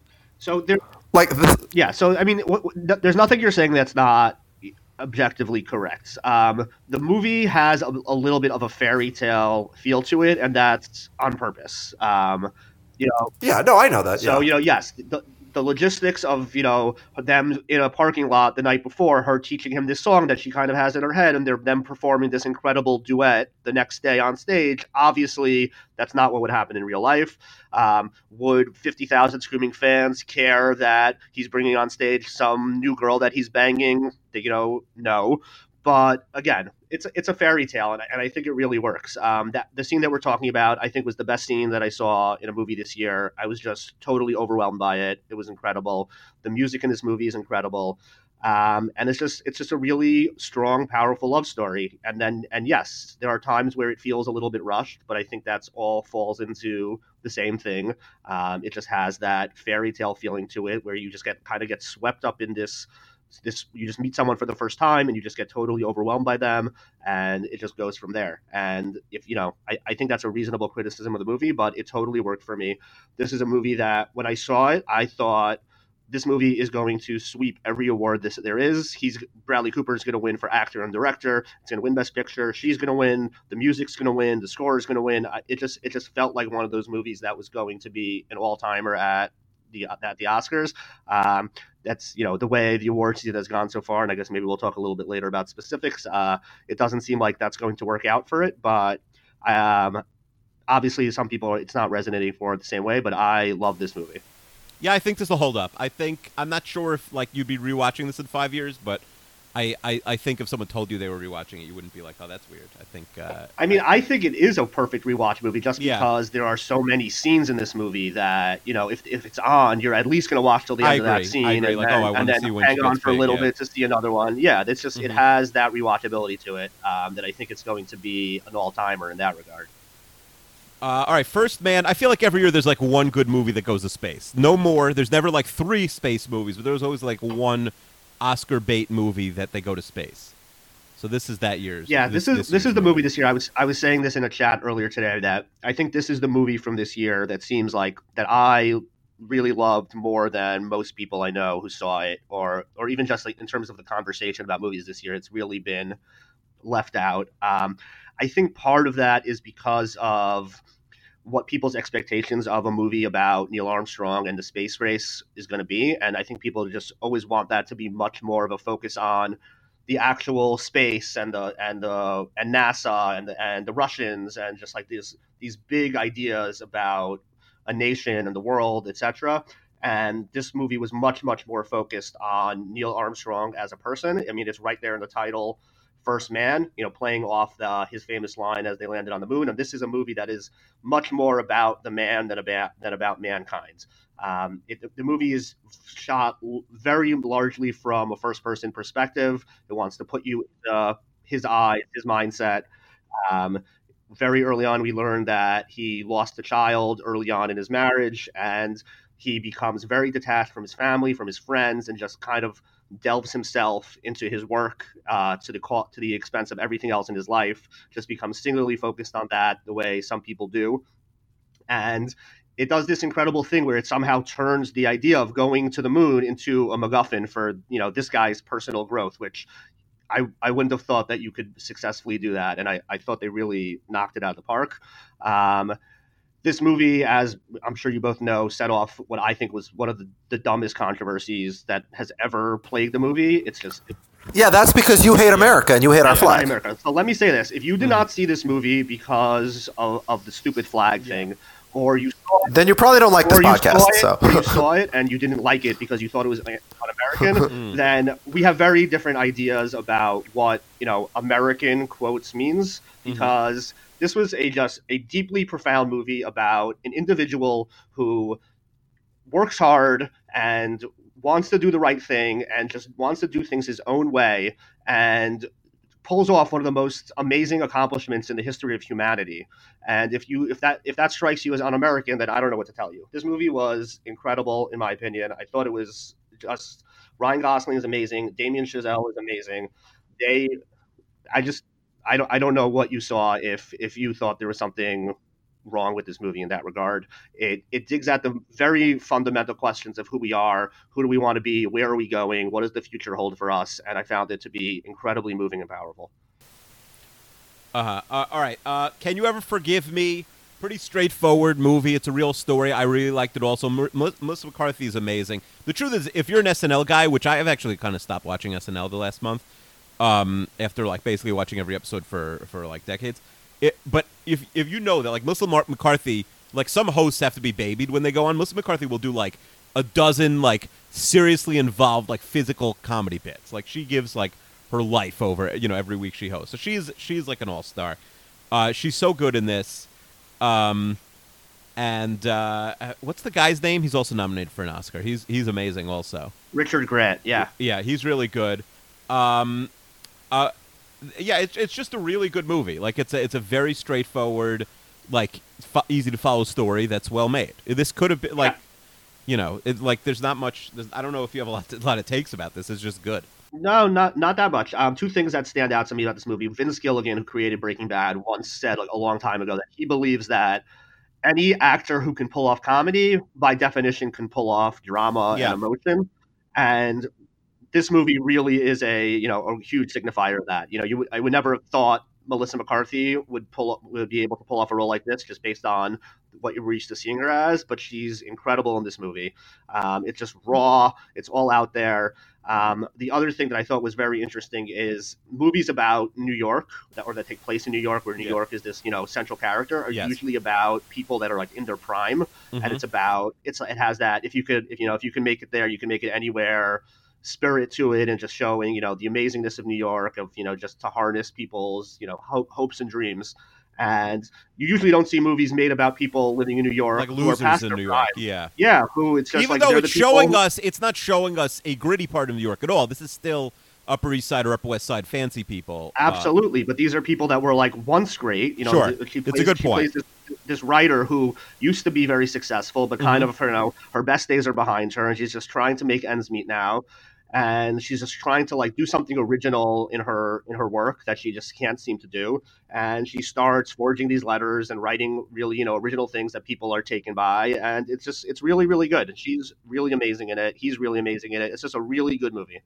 So there, Like, this, yeah. So I mean, what, what, there's nothing you're saying that's not objectively correct. Um, the movie has a, a little bit of a fairy tale feel to it, and that's on purpose. Um, you know, yeah, no, I know that. so yeah. you know, yes, the, the logistics of you know them in a parking lot the night before, her teaching him this song that she kind of has in her head, and they're them performing this incredible duet the next day on stage. Obviously, that's not what would happen in real life. Um, would fifty thousand screaming fans care that he's bringing on stage some new girl that he's banging? You know, no. But again, it's it's a fairy tale, and, and I think it really works. Um, that the scene that we're talking about, I think, was the best scene that I saw in a movie this year. I was just totally overwhelmed by it. It was incredible. The music in this movie is incredible, um, and it's just it's just a really strong, powerful love story. And then and yes, there are times where it feels a little bit rushed, but I think that's all falls into the same thing. Um, it just has that fairy tale feeling to it, where you just get kind of get swept up in this. This you just meet someone for the first time and you just get totally overwhelmed by them, and it just goes from there. And if you know, I, I think that's a reasonable criticism of the movie, but it totally worked for me. This is a movie that when I saw it, I thought this movie is going to sweep every award this there is. He's Bradley Cooper is going to win for actor and director. It's going to win Best Picture. She's going to win. The music's going to win. The score is going to win. I- It just it just felt like one of those movies that was going to be an all timer at the at the Oscars. Um, that's you know the way the awards season has gone so far, and I guess maybe we'll talk a little bit later about specifics. Uh, it doesn't seem like that's going to work out for it, but um, obviously some people it's not resonating for it the same way. But I love this movie. Yeah, I think this will hold up. I think I'm not sure if like you'd be rewatching this in five years, but I, I, I think if someone told you they were rewatching it, you wouldn't be like, oh, that's weird. I think. Uh, I mean, I think it is a perfect rewatch movie just Yeah. because there are so many scenes in this movie that you know if if it's on, you're at least going to watch till the I end of that agree. scene I agree. and Like, then, oh, I and wanna then see when hang she on gets for a big, little yeah. bit to see another one. Yeah, it's just it Mhm. has that rewatchability to it um, that I think it's going to be an all timer in that regard. Uh, all right, First Man. I feel like every year there's like one good movie that goes to space. No more. There's never like three space movies, but there's always like one Oscar bait movie that they go to space. So this is that year's. Yeah, this, is this year's is the movie this year. I was I was saying this in a chat earlier today that I think this is the movie from this year that seems like that I really loved more than most people I know who saw it, or or even just like in terms of the conversation about movies this year, it's really been left out. Um, I think part of that is because of what people's expectations of a movie about Neil Armstrong and the space race is going to be, and I think people just always want that to be much more of a focus on the actual space and the and the and NASA and the and the Russians and just like these these big ideas about a nation and the world, et cetera. And this movie was much much more focused on Neil Armstrong as a person. I mean, it's right there in the title, First Man. You know, playing off the, his famous line as they landed on the moon. And this is a movie that is much more about the man than about than about mankind. Um, it, the movie is shot very largely from a first-person perspective. It wants to put you in uh, his eyes, his mindset. Um, very early on, we learned that he lost a child early on in his marriage, and he becomes very detached from his family, from his friends, and just kind of delves himself into his work uh, to the co- to the expense of everything else in his life. Just becomes singularly focused on that, the way some people do, and it does this incredible thing where it somehow turns the idea of going to the moon into a MacGuffin for you know this guy's personal growth, which I, I wouldn't have thought that you could successfully do that, and I, I thought they really knocked it out of the park. Um, this movie, as I'm sure you both know, set off what I think was one of the, the dumbest controversies that has ever plagued the movie. It's just it, Yeah, that's because you hate America and you hate our flag. America. So let me say this: if you did not see this movie because of, of the stupid flag thing, or you saw it, Then you probably don't like this or you podcast. saw it, So or you saw it and you didn't like it because you thought it was un-American, then we have very different ideas about what you know American quotes means. Because this was a just a deeply profound movie about an individual who works hard and wants to do the right thing and just wants to do things his own way and pulls off one of the most amazing accomplishments in the history of humanity. And if you if that if that strikes you as un-American, then I don't know what to tell you. This movie was incredible in my opinion. I thought it was just Ryan Gosling is amazing, Damien Chazelle is amazing. They I just I don't I don't know what you saw if if you thought there was something wrong with this movie in that regard. It it digs at the very fundamental questions of who we are, who do we want to be, where are we going, what does the future hold for us, and I found it to be incredibly moving and powerful. Uh-huh. Uh, all right. Uh, Can You Ever Forgive Me? Pretty straightforward movie. It's a real story. I really liked it also. M- M- Melissa McCarthy is amazing. The truth is, if you're an S N L guy, which I have actually kind of stopped watching S N L the last month, um, after like basically watching every episode for, for like decades. It, but if if you know that like Melissa Mar- McCarthy, like some hosts have to be babied when they go on, Melissa McCarthy will do like a dozen like seriously involved like physical comedy bits. Like she gives like her life over you know every week she hosts. So she's she's like an all star. Uh, she's so good in this. Um, and uh, what's the guy's name? He's also nominated for an Oscar. He's he's amazing also. Richard Grant, yeah. Yeah, he's really good. Um, uh, yeah, it's it's just a really good movie. Like it's a it's a very straightforward, like fo- easy to follow story that's well made. This could have been like, Yeah. you know, it, like there's not much. There's, I don't know if you have a lot to, a lot of takes about this. It's just good. No, not not that much. Um, two things that stand out to me about this movie. Vince Gilligan, who created Breaking Bad, once said like a long time ago that he believes that any actor who can pull off comedy, by definition, can pull off drama Yeah. and emotion. And this movie really is a you know a huge signifier of that. You know, you would, I would never have thought Melissa McCarthy would pull would be able to pull off a role like this just based on what you're used to seeing her as, but she's incredible in this movie. Um, it's just raw. It's all out there. Um, the other thing that I thought was very interesting is movies about New York that, or that take place in New York, where New Yeah. York is this you know central character, are Yes. usually about people that are like in their prime, Mhm. and it's about it's it has that if you could if you know if you can make it there, you can make it anywhere spirit to it, and just showing you know the amazingness of New York, of you know just to harness people's you know ho- hopes and dreams. And you usually don't see movies made about people living in New York Like who are losers past in their New prime. York. Yeah. Yeah, who it's just Even like though they're it's the people showing who- us, it's not showing us a gritty part of New York at all. This is still Upper East Side or Upper West Side fancy people. Uh, Absolutely, but these are people that were like once great. You know, Sure. th- she It's a plays, good she point. plays this, this writer who used to be very successful, but kind Mhm. of you know her best days are behind her, and she's just trying to make ends meet now. And she's just trying to like do something original in her in her work that she just can't seem to do. And she starts forging these letters and writing really you know original things that people are taken by. And it's just it's really really good. And she's really amazing in it. He's really amazing in it. It's just a really good movie.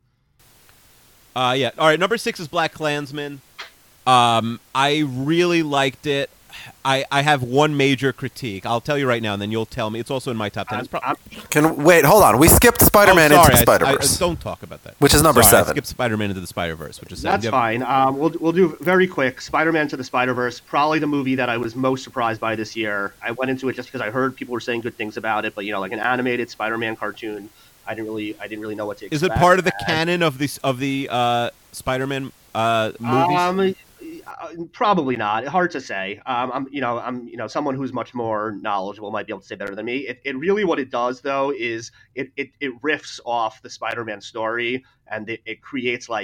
Uh, yeah. All right. Number six is Black Klansman. Um, I really liked it. I, I have one major critique. I'll tell you right now, and then you'll tell me. It's also in my top ten. It's pro- I'm- can wait, hold on. We skipped oh, Spider-Man sorry, into the I- Spider I, Verse, I, don't talk about that. which is number Sorry, I seven. skipped Spider-Man into the Spider-Verse, which is seven. That's Yep. fine. Um, we'll we'll do very quick. Spider-Man to the Spider-Verse, probably the movie that I was most surprised by this year. I went into it just because I heard people were saying good things about it, but you know, like an animated Spider-Man cartoon, I didn't really I didn't really know what to expect. Is it part of the And, canon of this of the uh, Spider-Man uh, movies? Um, uh, probably not. Hard to say. Um, I'm, you know, I'm, you know, someone who's much more knowledgeable might be able to say better than me. It, it really, what it does though, is it, it, it riffs off the Spider-Man story, and it, it creates like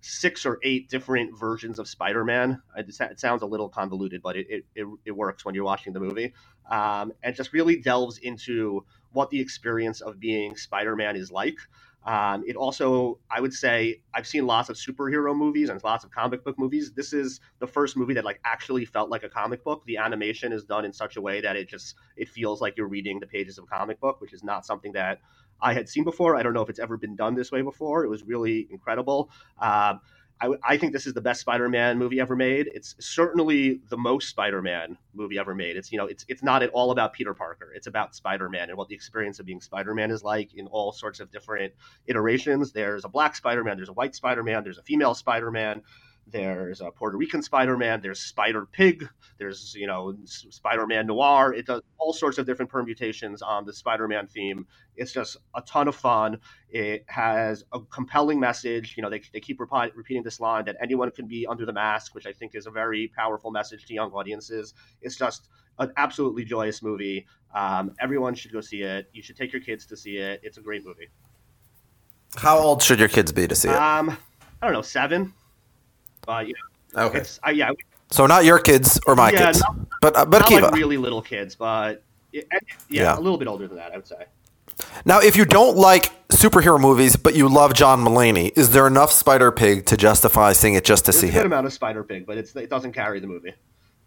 six or eight different versions of Spider-Man. It sounds a little convoluted, but it, it, it, it works when you're watching the movie. Um, and just really delves into what the experience of being Spider-Man is like. Um, it also, I would say, I've seen lots of superhero movies and lots of comic book movies. This is the first movie that like actually felt like a comic book. The animation is done in such a way that it just it feels like you're reading the pages of a comic book, which is not something that I had seen before. I don't know if it's ever been done this way before. It was really incredible. Um, I, I think this is the best Spider-Man movie ever made. It's certainly the most Spider-Man movie ever made. It's, you know, it's it's not at all about Peter Parker. It's about Spider-Man and what the experience of being Spider-Man is like in all sorts of different iterations. There's a black Spider-Man, there's a white Spider-Man, there's a female Spider-Man, there's a Puerto Rican Spider-Man, there's Spider-Pig, there's, you know, Spider-Man Noir. It does all sorts of different permutations on the Spider-Man theme. It's just a ton of fun. It has a compelling message. You know, they, they keep repi- repeating this line that anyone can be under the mask, which I think is a very powerful message to young audiences. It's just an absolutely joyous movie. Um, everyone should go see it. You should take your kids to see it. It's a great movie. How old should your kids be to see it? Um, I don't know, seven. Uh, yeah. Okay. It's, uh, yeah. So not your kids or my Yeah, kids, not- but uh, but Not Akiva. like really little kids, but it, yeah, Yeah. a little bit older than that, I would say. Now, if you don't like superhero movies, but you love John Mulaney, is there enough Spider-Pig to justify seeing it just to There's see a good him? amount of Spider-Pig, but it's, it doesn't carry the movie.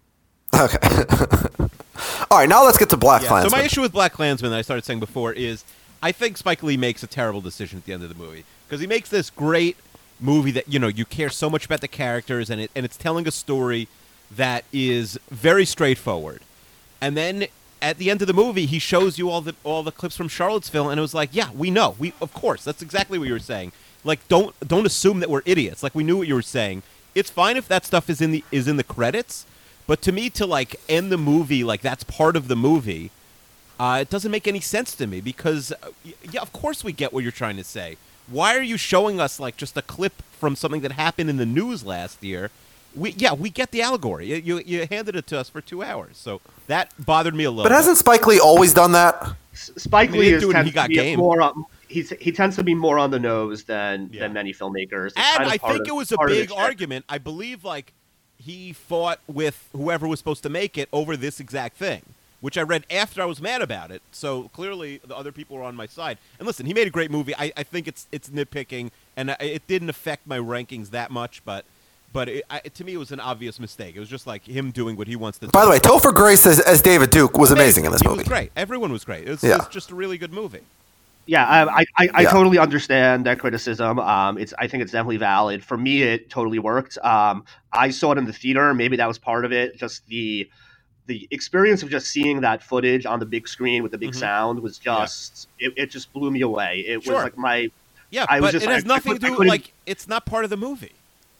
Okay. All right, now let's get to Black Yeah, Klansman. so my issue with Black Klansman that I started saying before is I think Spike Lee makes a terrible decision at the end of the movie because he makes this great movie that, you know, you care so much about the characters and it and it's telling a story that is very straightforward. And then at the end of the movie, he shows you all the all the clips from Charlottesville, and it was like, yeah, we know. We of course, that's exactly what you were saying. Like, don't don't assume that we're idiots. Like, we knew what you were saying. It's fine if that stuff is in the is in the credits, but to me, to like end the movie like that's part of the movie, uh, it doesn't make any sense to me because, uh, yeah, of course we get what you're trying to say. Why are you showing us like just a clip from something that happened in the news last year? We yeah, we get the allegory. You you, you handed it to us for two hours, so that bothered me a little. But bit. hasn't Spike Lee always done that? S- Spike I mean, Lee he is didn't do it when tends he got to be game. more on, he's, he tends to be more on the nose than Yeah. than many filmmakers. It's And kind of I part think of- it was a part of the big trick. argument. I believe like he fought with whoever was supposed to make it over this exact thing, which I read after I was mad about it. So clearly the other people were on my side. And listen, he made a great movie. I, I think it's it's nitpicking, and I, it didn't affect my rankings that much, but but it, I, to me it was an obvious mistake. It was just like him doing what he wants to do. By the way, Topher Grace as, as David Duke was amazing in this he movie. was great. Everyone was great. It was, Yeah. it was just a really good movie. Yeah, I I, I, I Yeah. totally understand that criticism. Um, it's I think it's definitely valid. For me, it totally worked. Um, I saw it in the theater. Maybe that was part of it. Just the the experience of just seeing that footage on the big screen with the big Mhm. sound was just it, it just blew me away. It Sure. was like my Yeah, I was but just- it has I- I nothing could- to I do couldn't- like it's not part of the movie.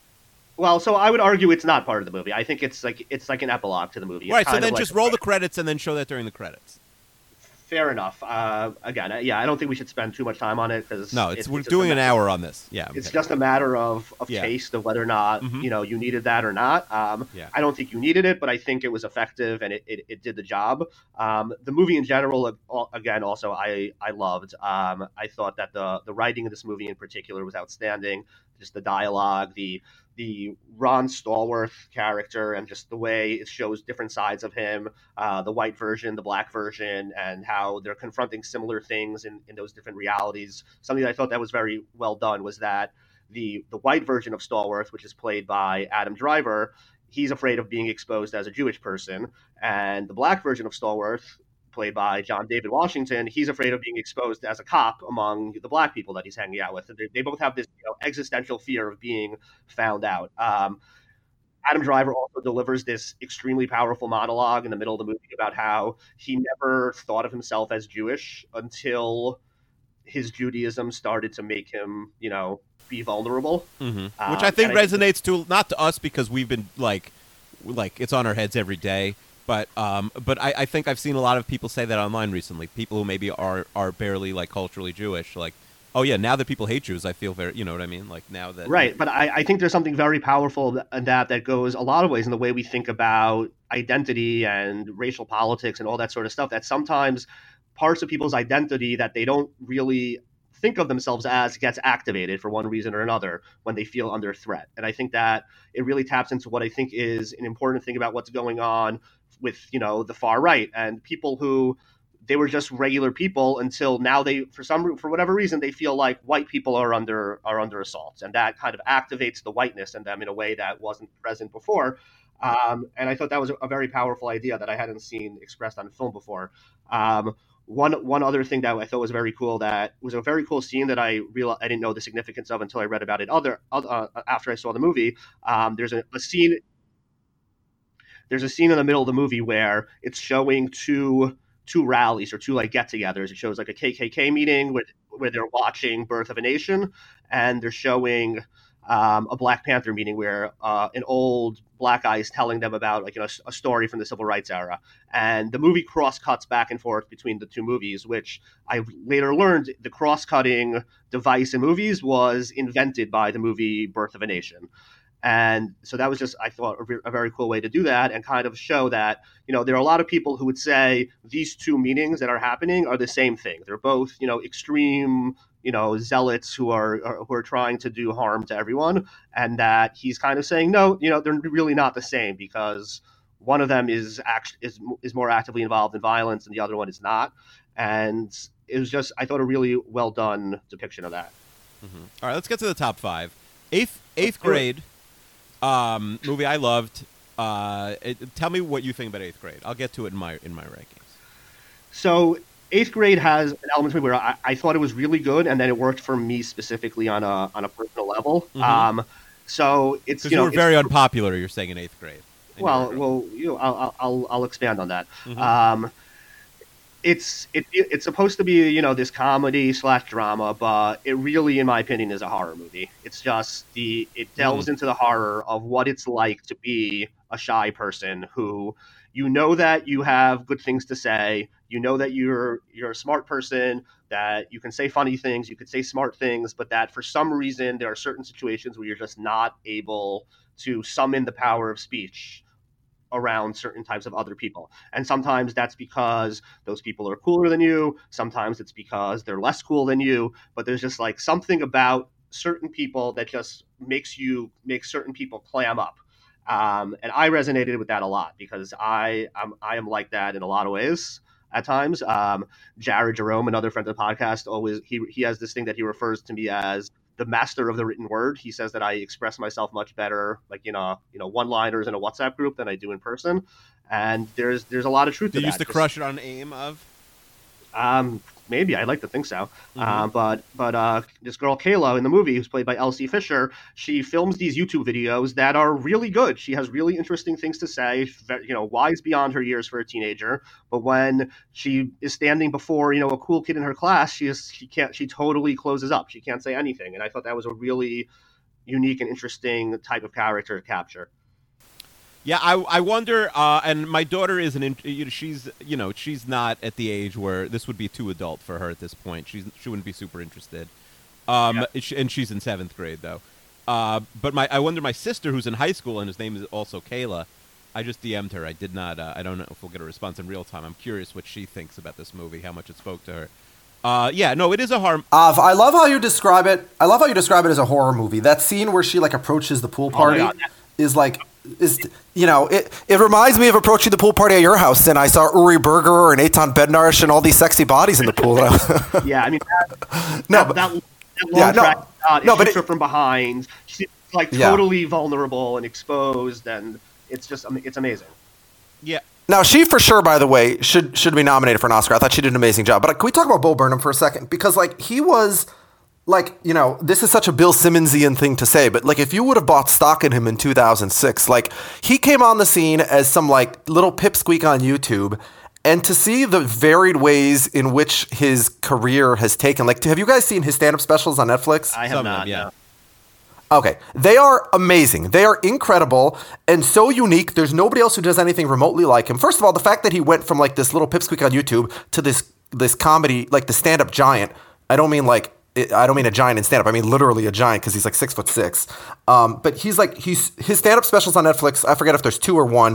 well, so I would argue it's not part of the movie. I think it's like it's like an epilogue to the movie. It's Right, so kind of then like just a roll the credit. credits and then show that during the credits. Fair enough. Uh, again, uh, yeah, I don't think we should spend too much time on it because No, it's, we're just doing a an matter- hour on this. Yeah. It's okay. just a matter of, of Yeah. taste of whether or not Mhm. you know you needed that or not. Um, Yeah. I don't think you needed it, but I think it was effective and it, it, it did the job. Um, the movie in general, uh, al- again, also I I loved. Um, I thought that the the writing of this movie in particular was outstanding. Just the dialogue, the the Ron Stallworth character, and just the way it shows different sides of him, uh, the white version, the black version, and how they're confronting similar things in, in those different realities. Something that I thought that was very well done was that the the white version of Stallworth, which is played by Adam Driver, he's afraid of being exposed as a Jewish person, and the black version of Stallworth, played by John David Washington, he's afraid of being exposed as a cop among the black people that he's hanging out with. They, they both have this you know, existential fear of being found out. Um, Adam Driver also delivers this extremely powerful monologue in the middle of the movie about how he never thought of himself as Jewish until his Judaism started to make him, you know, be vulnerable. hmm Um, Which I think and I- resonates to not to us because we've been like, like it's on our heads every day. But um, but I, I think I've seen a lot of people say that online recently. People who maybe are are barely like culturally Jewish, like, oh yeah, now that people hate Jews, I feel very, you know what I mean? Like now that Right, but I, I think there's something very powerful in that that goes a lot of ways in the way we think about identity and racial politics and all that sort of stuff. That sometimes parts of people's identity that they don't really think of themselves as gets activated for one reason or another when they feel under threat. And I think that it really taps into what I think is an important thing about what's going on with, you know, the far right and people who they were just regular people until now they, for some, for whatever reason, they feel like white people are under, are under assault. And that kind of activates the whiteness in them in a way that wasn't present before. Um, and I thought that was a very powerful idea that I hadn't seen expressed on film before. Um, one one other thing that I thought was very cool, that was a very cool scene that I realized I didn't know the significance of until I read about it other uh, after I saw the movie. Um, there's a, a scene. There's a scene in the middle of the movie where it's showing two two rallies or two like get-togethers. It shows like a K K K meeting with where they're watching Birth of a Nation, and they're showing Um, a Black Panther meeting where uh, an old black guy is telling them about like you know a story from the civil rights era, and the movie cross cuts back and forth between the two movies, which I later learned the cross cutting device in movies was invented by the movie Birth of a Nation. And so that was just, I thought, a, re- a very cool way to do that and kind of show that, you know, there are a lot of people who would say these two meetings that are happening are the same thing. They're both, you know, extreme, you know, zealots who are, are who are trying to do harm to everyone. And that he's kind of saying, no, you know, they're really not the same, because one of them is act- is is more actively involved in violence and the other one is not. And it was just, I thought, a really well done depiction of that. Mm-hmm. All right, let's get to the top five. Eighth eighth grade. Um, movie I loved. Uh, it, tell me what you think about Eighth Grade. I'll get to it in my in my rankings. So Eighth Grade has an element to it where I, I thought it was really good, and then it worked for me specifically on a on a personal level. Mm-hmm. Um, so it's because you you know were very it's, unpopular. You're saying in eighth grade. Well, well, you know, I'll, I'll I'll expand on that. Mm-hmm. Um, it's it it's supposed to be, you know, this comedy slash drama, but it really, in my opinion, is a horror movie. It's just the it delves mm. into the horror of what it's like to be a shy person who, you know, that you have good things to say, you know that you're you're a smart person, that you can say funny things, you could say smart things, but that for some reason there are certain situations where you're just not able to summon the power of speech around certain types of other people. And sometimes that's because those people are cooler than you. Sometimes it's because they're less cool than you. But there's just like something about certain people that just makes you make certain people clam up. Um, and I resonated with that a lot because I I'm, I am like that in a lot of ways at times. Um, Jared Jerome, another friend of the podcast, always he he has this thing that he refers to me as the master of the written word. He says that I express myself much better, like in a you know one-liners in a WhatsApp group than I do in person, and there's there's a lot of truth Did to that. You used to Just, crush it on AIM of? Um, maybe I'd like to think so. Mm-hmm. Uh, but but uh, this girl Kayla in the movie, who's played by Elsie Fisher, she films these YouTube videos that are really good. She has really interesting things to say. You know, wise beyond her years for a teenager. But when she is standing before you know a cool kid in her class, she is she can't she totally closes up. She can't say anything. And I thought that was a really unique and interesting type of character to capture. Yeah, I I wonder, uh, and my daughter isn't. In, you know, she's you know she's not at the age where this would be too adult for her at this point. She's she wouldn't be super interested. Um, yeah. And she's in seventh grade though. Uh, but my I wonder my sister, who's in high school and his name is also Kayla. I just D M'd her. I did not. Uh, I don't know if we'll get a response in real time. I'm curious what she thinks about this movie, how much it spoke to her. Uh, yeah, no, it is a horror. Av, I love how you describe it. I love how you describe it as a horror movie. That scene where she like approaches the pool party oh is like. Is you know it? It reminds me of approaching the pool party at your house, and I saw Uri Berger and Eitan Bednarsh and all these sexy bodies in the pool. yeah, I mean, that, no, that, but, that, that long yeah, track no, shot, no, it but shoots it, her from behind. She's like yeah. totally vulnerable and exposed, and it's just it's amazing. Yeah. Now she for sure, by the way, should should be nominated for an Oscar. I thought she did an amazing job. But can we talk about Bo Burnham for a second? Because like he was. Like, you know, this is such a Bill Simmonsian thing to say, but like if you would have bought stock in him in two thousand six, like he came on the scene as some like little pipsqueak on YouTube, and to see the varied ways in which his career has taken, like have you guys seen his stand-up specials on Netflix? I have Some not, them, yeah. No. Okay, they are amazing. They are incredible and so unique. There's nobody else who does anything remotely like him. First of all, the fact that he went from like this little pipsqueak on YouTube to this this comedy, like the stand-up giant. I don't mean like I don't mean a giant in stand-up. I mean literally a giant because he's like six foot six. Um, but he's like he's his stand-up specials on Netflix. I forget if there's two or one.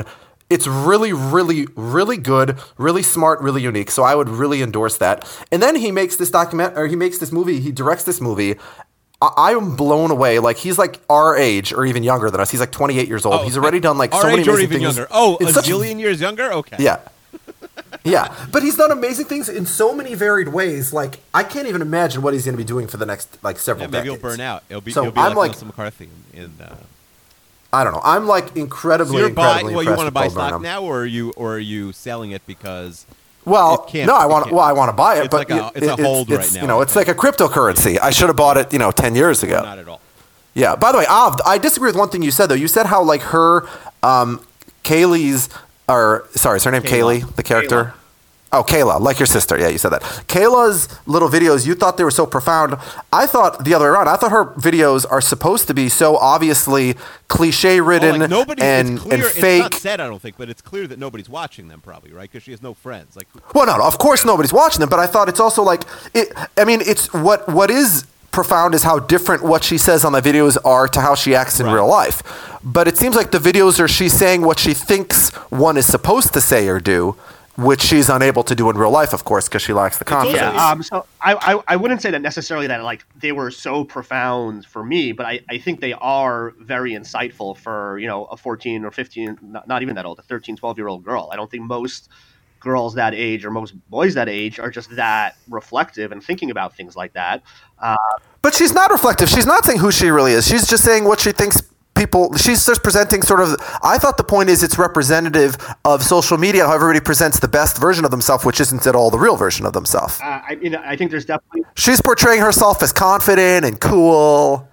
It's really, really, really good, really smart, really unique. So I would really endorse that. And then he makes this document, or he makes this movie. He directs this movie. I, I am blown away. Like he's like our age or even younger than us. He's like twenty-eight years old. Oh, he's already done like our so many age or amazing even things. younger. Oh, It's a such- zillion years younger. Okay. Yeah. Yeah, but he's done amazing things in so many varied ways. Like I can't even imagine what he's going to be doing for the next like several Yeah, maybe decades. he'll burn out. It'll be, So he'll be I'm like like- Melissa McCarthy in. in uh, I don't know. I'm like incredibly, so you're buying. incredibly Well, you impressed want to with buy Bo stock Burnham. now, or are you, or are you selling it because? Well, It can't- no, I it want. can't- Well, I want to buy it, It's but like a- it- it's a it- hold it's, right now, You know, I it's think. like a cryptocurrency. I should have bought it, you know, ten years ago. Not at all. Yeah. By the way, Av, I disagree with one thing you said though. You said how like her, um, Kaylee's, or sorry, is her name Kayla. Kaylee, the character? Oh, Kayla, like your sister. Yeah, you said that. Kayla's little videos, you thought they were so profound. I thought the other way around. I thought her videos are supposed to be so obviously cliche Oh, ridden like nobody, and, it's clear, and It's fake. not said, I don't think, but it's clear that nobody's watching them, probably, right? Because she has no friends. Like, Well, no, no, of course nobody's watching them, but I thought it's also like, it, I mean, it's what what is profound is how different what she says on the videos are to how she acts in Right. real life. But it seems like the videos are she's saying what she thinks one is supposed to say or do, which she's unable to do in real life, of course, because she lacks the also- confidence. Yeah, um, so I, I I wouldn't say that necessarily that like they were so profound for me, but I, I think they are very insightful for, you know, a fourteen or fifteen, not, not even that old, a thirteen, twelve year old girl. I don't think most girls that age or most boys that age are just that reflective and thinking about things like that. Uh, But she's not reflective. She's not saying who she really is. She's just saying what she thinks people. She's just presenting sort of. I thought the point is it's representative of social media, how everybody presents the best version of themselves, which isn't at all the real version of themselves. uh, I mean, I think there's definitely She's portraying herself as confident and cool.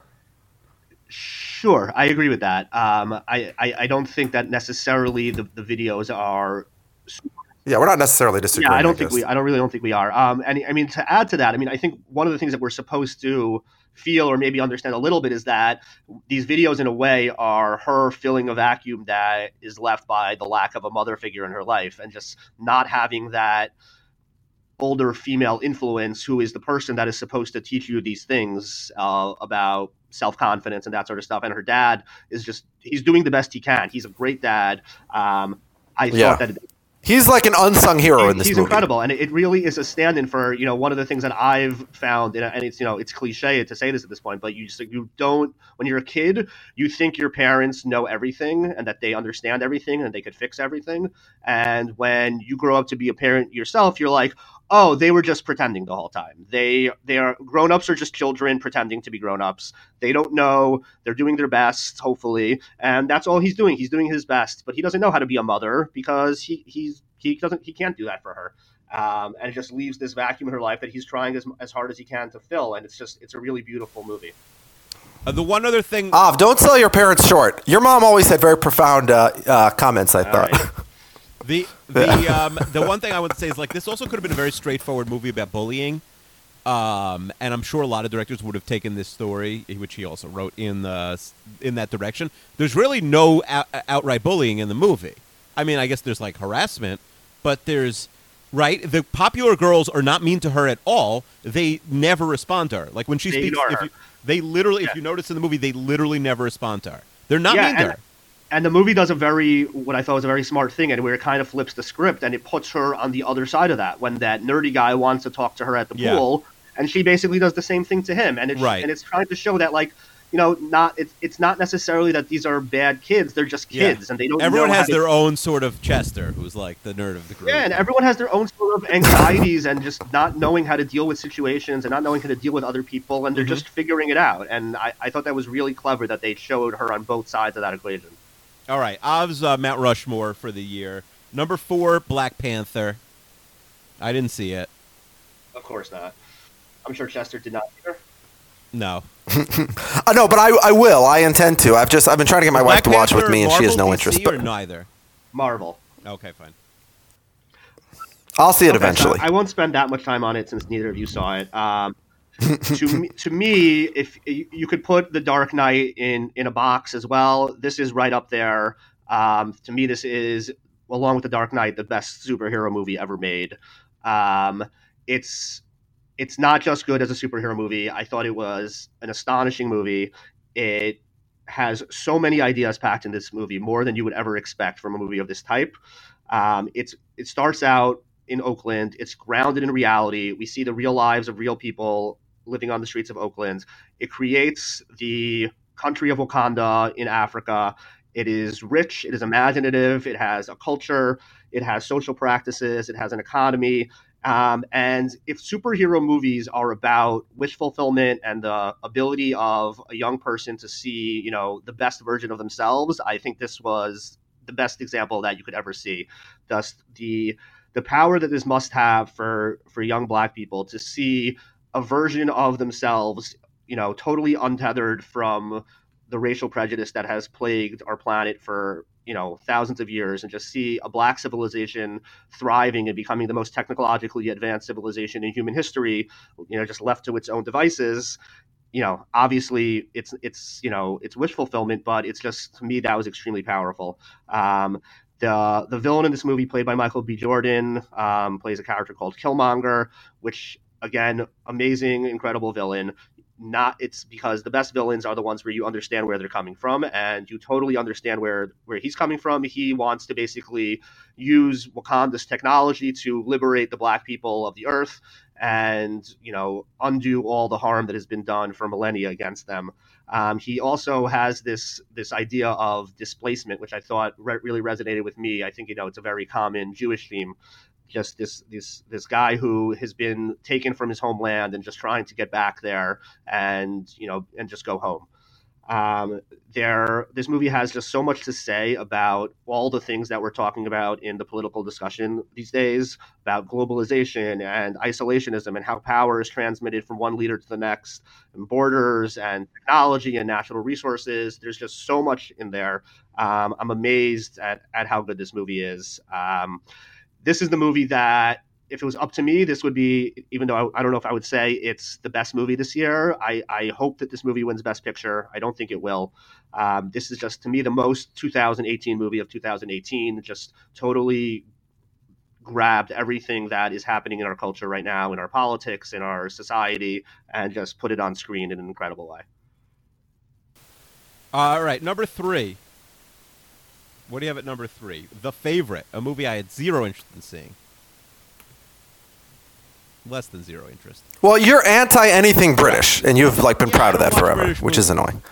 Sure, I agree with that. Um, I, I, I don't think that necessarily the, the videos are. Yeah, we're not necessarily disagreeing. Yeah, I don't think guess. we. I don't really don't think we are. Um, and I mean, to add to that, I mean, I think one of the things that we're supposed to feel or maybe understand a little bit is that these videos, in a way, are her filling a vacuum that is left by the lack of a mother figure in her life, and just not having that older female influence who is the person that is supposed to teach you these things uh, about self-confidence and that sort of stuff. And her dad is just, he's doing the best he can. He's a great dad. Um, I Yeah. thought that He's like an unsung hero in this he's movie. incredible, and it really is a stand-in for, you know, one of the things that I've found, and and it's, you know, it's cliche to say this at this point, but you just you don't, when you're a kid, you think your parents know everything and that they understand everything and they could fix everything, and when you grow up to be a parent yourself, you're like, oh, they were just pretending the whole time. They they are grown-ups are just children pretending to be grown-ups. They don't know. They're doing their best, hopefully, and that's all he's doing. He's doing his best, but he doesn't know how to be a mother because he he's he doesn't he can't do that for her. Um, and it just leaves this vacuum in her life that he's trying as as hard as he can to fill. And it's just it's a really beautiful movie. uh, the one other thing. Av, don't sell your parents short. Your mom always had very profound uh, uh, comments, I thought. right. The the um, the one thing I would say is, like, this also could have been a very straightforward movie about bullying, um, and I'm sure a lot of directors would have taken this story, which he also wrote, in the in that direction. There's really no out, outright bullying in the movie. I mean, I guess there's like harassment, but there's right. The popular girls are not mean to her at all. They never respond to her. Like when she They speaks, ignore if her. you, they literally, Yeah. if you notice in the movie, they literally never respond to her. They're not Yeah, mean to and- her. And the movie does a very, what I thought was a very smart thing, and where it kind of flips the script and it puts her on the other side of that. When that nerdy guy wants to talk to her at the Yeah. pool, and she basically does the same thing to him, and it's Right. and it's trying to show that, like, you know, not it's it's not necessarily that these are bad kids; they're just Yeah. kids, and they don't. Everyone know has how to- their own sort of Chester, who's like the nerd of the group. Yeah, and everyone has their own sort of anxieties and just not knowing how to deal with situations and not knowing how to deal with other people, and they're Mhm. just figuring it out. And I, I thought that was really clever that they showed her on both sides of that equation. All right, Av's uh, Mount Rushmore for the year. Number four, Black Panther. I didn't see it. Of course not. I'm sure Chester did not either. No. I know, but I, I will. I intend to. I've just I've been trying to get my wife Black to watch Panther, with me, and she has Marvel, no D C, interest. or But neither. Marvel. Okay, fine. I'll see it Okay, so eventually. I won't spend that much time on it since neither of you saw it. Um, to me, to me, if you you could put The Dark Knight in in a box as well, this is right up there. Um, to me, this is, along with The Dark Knight, the best superhero movie ever made. Um, it's it's not just good as a superhero movie. I thought it was an astonishing movie. It has so many ideas packed in this movie, more than you would ever expect from a movie of this type. Um, it's it starts out in Oakland. It's grounded in reality. We see the real lives of real people living on the streets of Oakland. It creates the country of Wakanda in Africa. It is rich. It is imaginative. It has a culture. It has social practices. It has an economy. Um, and if superhero movies are about wish fulfillment and the ability of a young person to see, you know, the best version of themselves, I think this was the best example that you could ever see. Thus, the the power that this must have for for young Black people to see a version of themselves, you know, totally untethered from the racial prejudice that has plagued our planet for, you know, thousands of years, and just see a Black civilization thriving and becoming the most technologically advanced civilization in human history, you know, just left to its own devices. You know, obviously it's it's you know it's wish fulfillment, but it's just, to me, that was extremely powerful. Um, the the villain in this movie, played by Michael B. Jordan, um, plays a character called Killmonger, which, again, amazing, incredible villain. Not it's because the best villains are the ones where you understand where they're coming from, and you totally understand where where he's coming from. He wants to basically use Wakanda's technology to liberate the Black people of the earth, and, you know, undo all the harm that has been done for millennia against them. Um, he also has this this idea of displacement, which I thought re- really resonated with me. I think, you know, it's a very common Jewish theme. Just this this this guy who has been taken from his homeland and just trying to get back there, and, you know, and just go home. Um, there, this movie has just so much to say about all the things that we're talking about in the political discussion these days, about globalization and isolationism, and how power is transmitted from one leader to the next, and borders and technology and natural resources. There's just so much in there. Um, I'm amazed at at how good this movie is. Um, this is the movie that, if it was up to me, this would be, even though I, I don't know if I would say it's the best movie this year, I, I hope that this movie wins Best Picture. I don't think it will. Um, this is just, to me, the most two thousand eighteen movie of two thousand eighteen. Just totally grabbed everything that is happening in our culture right now, in our politics, in our society, and just put it on screen in an incredible way. All right, number three. What do you have at number three? The Favorite, a movie I had zero interest in seeing. Less than zero interest. Well, you're anti anything British, and you've like been Yeah, proud of I that don't watch forever, British which is movies. annoying.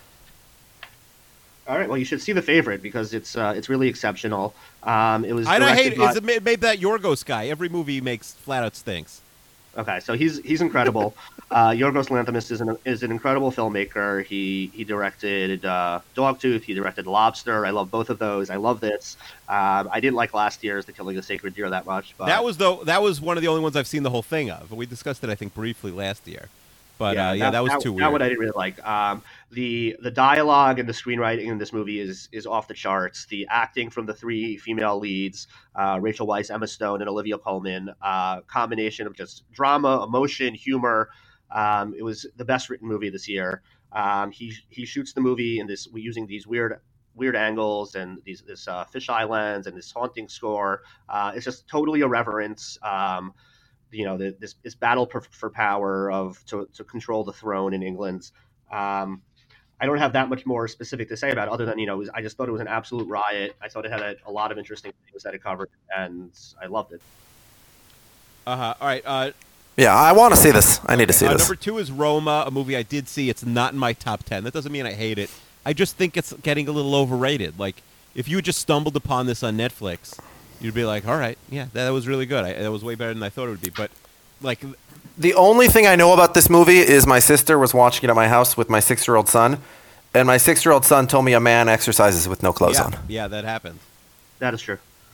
All right, well, you should see The Favorite, because it's uh, it's really exceptional. Um, it was I don't directed hate it. by- It's made, made that Yorgos guy. Every movie he makes flat out stinks. Okay, so he's he's incredible. uh, Yorgos Lanthimos is an is an incredible filmmaker. He he directed uh, Dogtooth. He directed Lobster. I love both of those. I love this. Um, I didn't like last year's The Killing of a Sacred Deer that much. But That was the that was one of the only ones I've seen the whole thing of. We discussed it, I think, briefly last year. But yeah, uh, yeah that, that was too weird. That one I didn't really like. Um, the the dialogue and the screenwriting in this movie is is off the charts. The acting from the three female leads, uh, Rachel Weisz, Emma Stone, and Olivia Colman, uh, combination of just drama, emotion, humor. Um, it was the best written movie this year. Um, he he shoots the movie in this using these weird weird angles and these this uh, fisheye lens and this haunting score. Uh, it's just totally irreverent. Um, you know, the, this, this battle for, for power of to, to control the throne in England. Um, I don't have that much more specific to say about it, other than, you know, it was, I just thought it was an absolute riot. I thought it had a, a lot of interesting things that it covered, and I loved it. Uh-huh. All right. Uh, Yeah, I want to see this. I need to see uh, this. Number two is Roma, a movie I did see. It's not in my top ten. That doesn't mean I hate it. I just think it's getting a little overrated. Like, if you just stumbled upon this on Netflix, you'd be like, all right, yeah, that, that was really good. I, that was way better than I thought it would be. But, like... The only thing I know about this movie is my sister was watching it at my house with my six-year-old son, and my six-year-old son told me a man exercises with no clothes yeah, on. Yeah, that happens. That is true.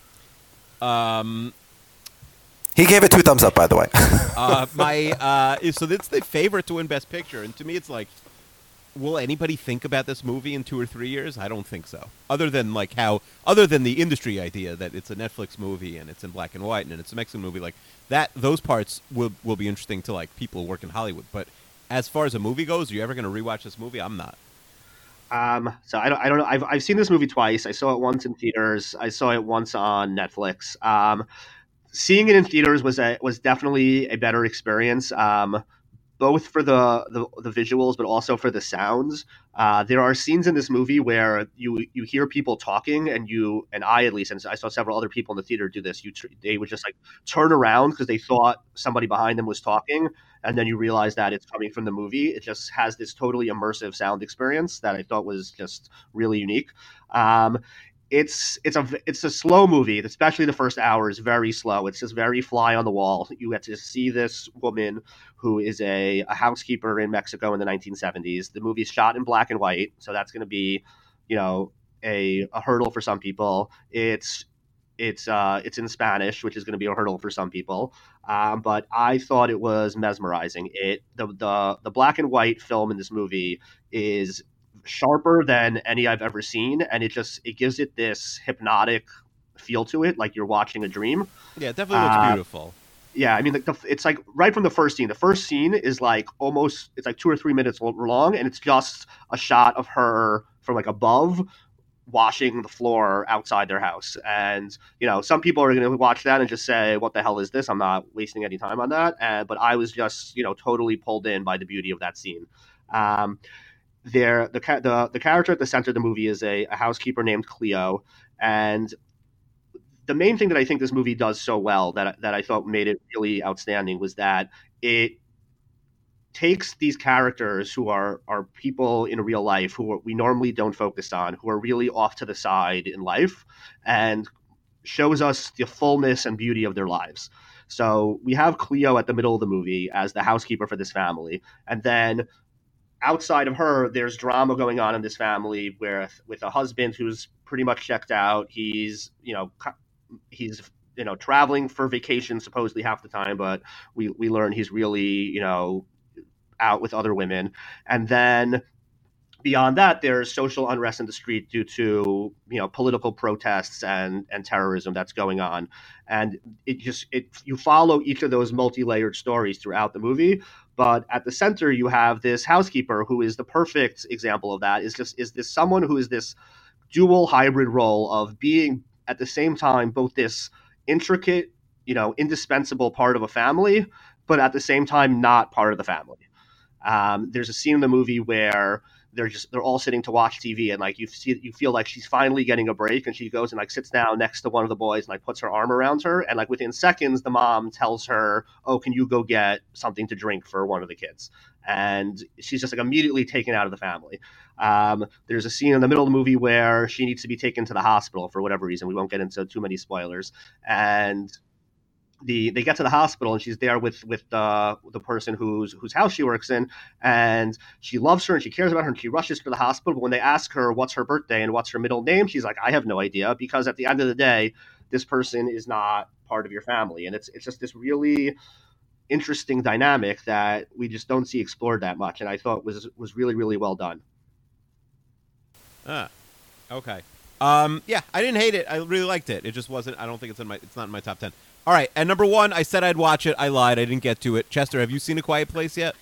Um... He gave it two thumbs up, by the way. uh, my uh, so it's the favorite to win Best Picture, and to me, it's like, will anybody think about this movie in two or three years? I don't think so. Other than like how, other than the industry idea that it's a Netflix movie and it's in black and white and it's a Mexican movie, like that, those parts will will be interesting to like people who work in Hollywood. But as far as a movie goes, are you ever going to rewatch this movie? I'm not. Um, so I don't, I don't know. I've I've seen this movie twice. I saw it once in theaters. I saw it once on Netflix. Um, Seeing it in theaters was a, was definitely a better experience. Um, both for the, the the visuals, but also for the sounds. Uh, there are scenes in this movie where you you hear people talking, and you and I at least, and I saw several other people in the theater do this. You tr- they would just like turn around because they thought somebody behind them was talking, and then you realize that it's coming from the movie. It just has this totally immersive sound experience that I thought was just really unique. Um, it's it's a it's a slow movie, especially the first hour is very slow. It's just very fly on the wall. You get to see this woman who is a, a housekeeper in Mexico in the nineteen seventies. The movie's shot in black and white, so that's going to be, you know, a, a hurdle for some people. It's it's uh, it's in Spanish, which is going to be a hurdle for some people. Um, but I thought it was mesmerizing. It the the the black and white film in this movie is sharper than any I've ever seen, and it just it gives it this hypnotic feel to it, like you're watching a dream. Yeah, it definitely looks Uh, beautiful. yeah, I mean, like the, it's like right from the first scene. The first scene is like almost it's like two or three minutes long, and it's just a shot of her from like above washing the floor outside their house. And you know, some people are going to watch that and just say, "What the hell is this?" I'm not wasting any time on that. Uh, but I was just you know totally pulled in by the beauty of that scene. Um, there, the, the the character at the center of the movie is a, a housekeeper named Cleo, and the main thing that I think this movie does so well that that I thought made it really outstanding was that it takes these characters who are are people in real life who are, we normally don't focus on, who are really off to the side in life, and shows us the fullness and beauty of their lives. So we have Cleo at the middle of the movie as the housekeeper for this family, and then outside of her, there's drama going on in this family where with a husband who's pretty much checked out. He's you know he's you know traveling for vacation supposedly half the time, but we we learn he's really you know out with other women. And then beyond that, there's social unrest in the street due to you know political protests and and terrorism that's going on. And it just it you follow each of those multi-layered stories throughout the movie. But at the center, you have this housekeeper who is the perfect example of that. Is just is this someone who is this dual hybrid role of being at the same time both this intricate, you know, indispensable part of a family, but at the same time not part of the family. Um, there's a scene in the movie where they're just they're all sitting to watch T V, and like you see you feel like she's finally getting a break, and she goes and like sits down next to one of the boys and like puts her arm around her, and like within seconds the mom tells her, "Oh, can you go get something to drink for one of the kids?" And she's just like immediately taken out of the family. Um, there's a scene in the middle of the movie where she needs to be taken to the hospital for whatever reason. We won't get into too many spoilers, and the they get to the hospital and she's there with with the the person whose whose house she works in, and she loves her and she cares about her and she rushes to the hospital. But when they ask her what's her birthday and what's her middle name, she's like, I have no idea, because at the end of the day, this person is not part of your family. And it's it's just this really interesting dynamic that we just don't see explored that much, and I thought was was really really well done. Ah, okay. Um, yeah, I didn't hate it. I really liked it. It just wasn't. I don't think it's in my. It's not in my top ten. All right, and number one, I said I'd watch it. I lied. I didn't get to it. Chester, have you seen A Quiet Place yet?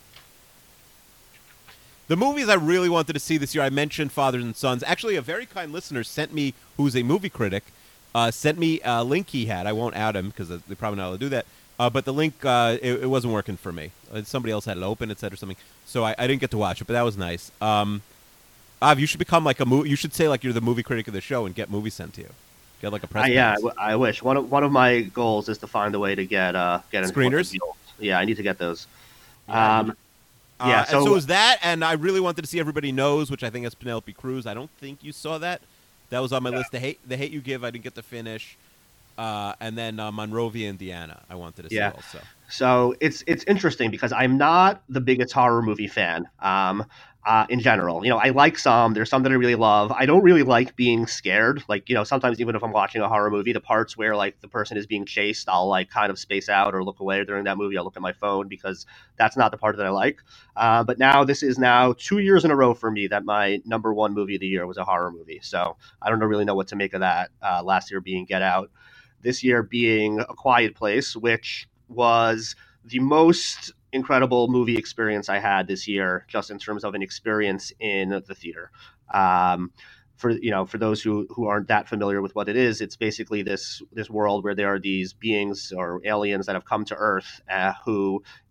The movies I really wanted to see this year, I mentioned Fathers and Sons. Actually, a very kind listener sent me, who's a movie critic, uh, sent me a link he had. I won't out him because they're probably not allowed to do that. Uh, but the link, uh, it, it wasn't working for me. Uh, Somebody else had it open, it said, or something. So I, I didn't get to watch it, but that was nice. Um, Av, you should become like a movie. You should say like you're the movie critic of the show and get movies sent to you. Get like a press. Uh, yeah, I, pass. w- I wish one of one of my goals is to find a way to get uh get into one of Screeners? the deals. Yeah, I need to get those. Yeah, Um, Uh, yeah, and so, so it was that, and I really wanted to see Everybody Knows, which I think is Penelope Cruz. I don't think you saw that. That was on my Yeah. list. The Hate, the Hate You Give, I didn't get to finish. Uh, and then uh, Monrovia, Indiana, I wanted to Yeah. see also. So it's it's interesting because I'm not the biggest horror movie fan. Um, uh, in general, you know, I like some. There's some that I really love. I don't really like being scared. Like, you know, sometimes even if I'm watching a horror movie, the parts where like the person is being chased, I'll like kind of space out or look away during that movie. I'll look at my phone because that's not the part that I like. Uh, but now this is now two years in a row for me that my number one movie of the year was a horror movie. So I don't know really know what to make of that. Uh, last year being Get Out, this year being A Quiet Place, which was the most incredible movie experience I had this year, just in terms of an experience in the theater. Um, for you know, for those who who aren't that familiar with what it is, it's basically this this world where there are these beings or aliens that have come to Earth uh, who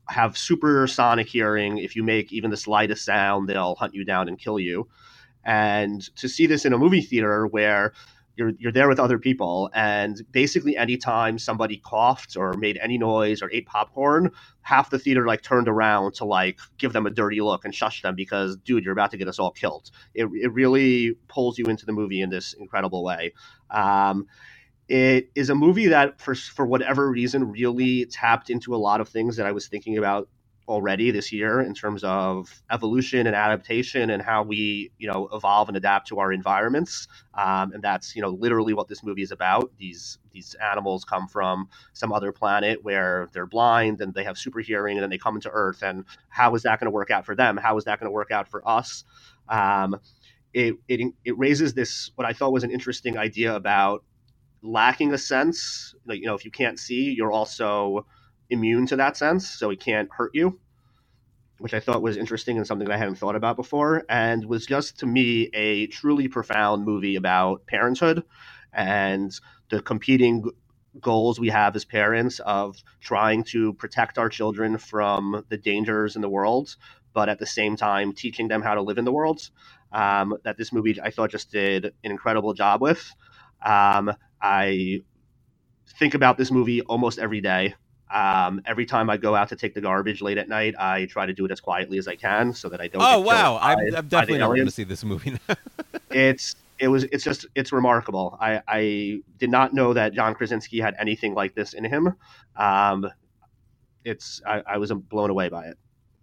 have supersonic hearing. If you make even the slightest sound, they'll hunt you down and kill you. And to see this in a movie theater where you're you're there with other people, and basically anytime somebody coughed or made any noise or ate popcorn, half the theater like turned around to like give them a dirty look and shush them because, dude, you're about to get us all killed. It it really pulls you into the movie in this incredible way. Um, it is a movie that, for for whatever reason, really tapped into a lot of things that I was thinking about already this year in terms of evolution and adaptation and how we, you know, evolve and adapt to our environments. Um, and that's, you know, literally what this movie is about. These these animals come from some other planet where they're blind and they have super hearing, and then they come into Earth. And how is that going to work out for them? How is that going to work out for us? Um, it, it it raises this, what I thought was an interesting idea about lacking a sense. Like, you know, if you can't see, you're also immune to that sense, so it can't hurt you, which I thought was interesting and something that I hadn't thought about before, and was just, to me, a truly profound movie about parenthood and the competing goals we have as parents of trying to protect our children from the dangers in the world, but at the same time teaching them how to live in the world. Um, that this movie, I thought, just did an incredible job with. Um, I think about this movie almost every day. Um, every time I go out to take the garbage late at night, I try to do it as quietly as I can so that I don't. Oh get wow! by, I'm, I'm definitely not going to see this movie. it's it was it's just it's remarkable. I, I did not know that John Krasinski had anything like this in him. Um, it's I, I was blown away by it.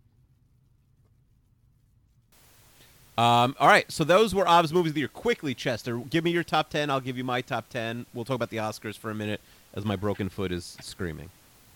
Um, all right, so those were Ov's movies of the year. Quickly, Chester, give me your top ten. I'll give you my top ten. We'll talk about the Oscars for a minute as my broken foot is screaming.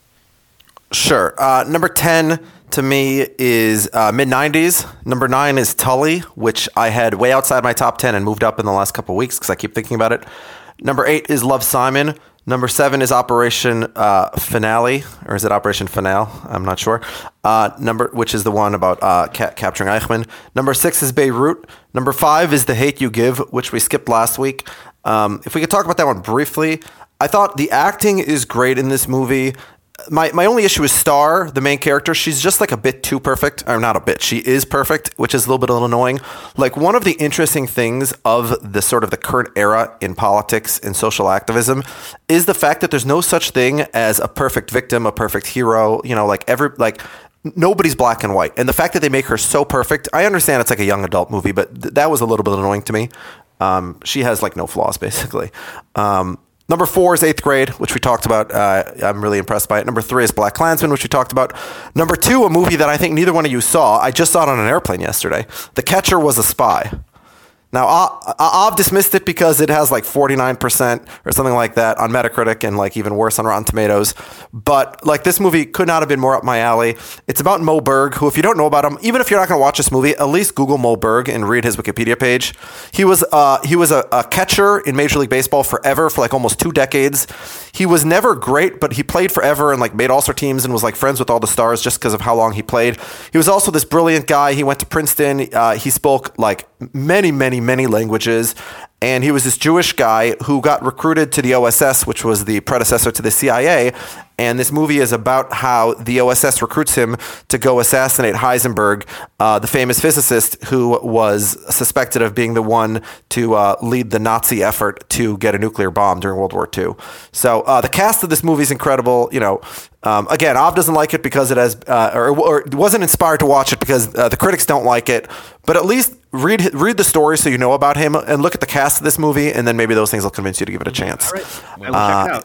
Sure. Uh, number ten to me is uh, mid nineties. Number nine is Tully, which I had way outside my top ten and moved up in the last couple of weeks because I keep thinking about it. Number eight is Love, Simon. Number seven is Operation uh, Finale, or is it Operation Finale? I'm not sure. Uh, number, which is the one about uh, ca- capturing Eichmann. Number six is Beirut. Number five is The Hate U Give, which we skipped last week. Um, if we could talk about that one briefly, I thought the acting is great in this movie. My my only issue is Star, the main character. She's just like a bit too perfect, or not a bit. She is perfect, which is a little bit annoying. Like, one of the interesting things of the sort of the current era in politics and social activism is the fact that there's no such thing as a perfect victim, a perfect hero. You know, like every like nobody's black and white. And the fact that they make her so perfect, I understand it's like a young adult movie, but th- that was a little bit annoying to me. Um, she has like no flaws, basically. Um, Number four is Eighth Grade, which we talked about. Uh, I'm really impressed by it. Number three is Black Klansman, which we talked about. Number two, a movie that I think neither one of you saw. I just saw it on an airplane yesterday. The Catcher Was a Spy. Now, I've dismissed it because it has like forty-nine percent or something like that on Metacritic, and like even worse on Rotten Tomatoes. But like, this movie could not have been more up my alley. It's about Mo Berg, who, if you don't know about him, even if you're not going to watch this movie, at least Google Mo Berg and read his Wikipedia page. He was uh, he was a, a catcher in Major League Baseball forever, for like almost two decades. He was never great, but he played forever and like made all-star teams and was like friends with all the stars just because of how long he played. He was also this brilliant guy. He went to Princeton. Uh, he spoke like many, many, many languages. And he was this Jewish guy who got recruited to the O S S, which was the predecessor to the C I A. And this movie is about how the O S S recruits him to go assassinate Heisenberg, uh, the famous physicist who was suspected of being the one to uh, lead the Nazi effort to get a nuclear bomb during World War Two. So uh, the cast of this movie is incredible. You know, um, again, Ov doesn't like it because it has, uh, or, or wasn't inspired to watch it because uh, the critics don't like it. But at least read read the story so you know about him, and look at the cast of this movie, and then maybe those things will convince you to give it a chance. All right. I will check it out.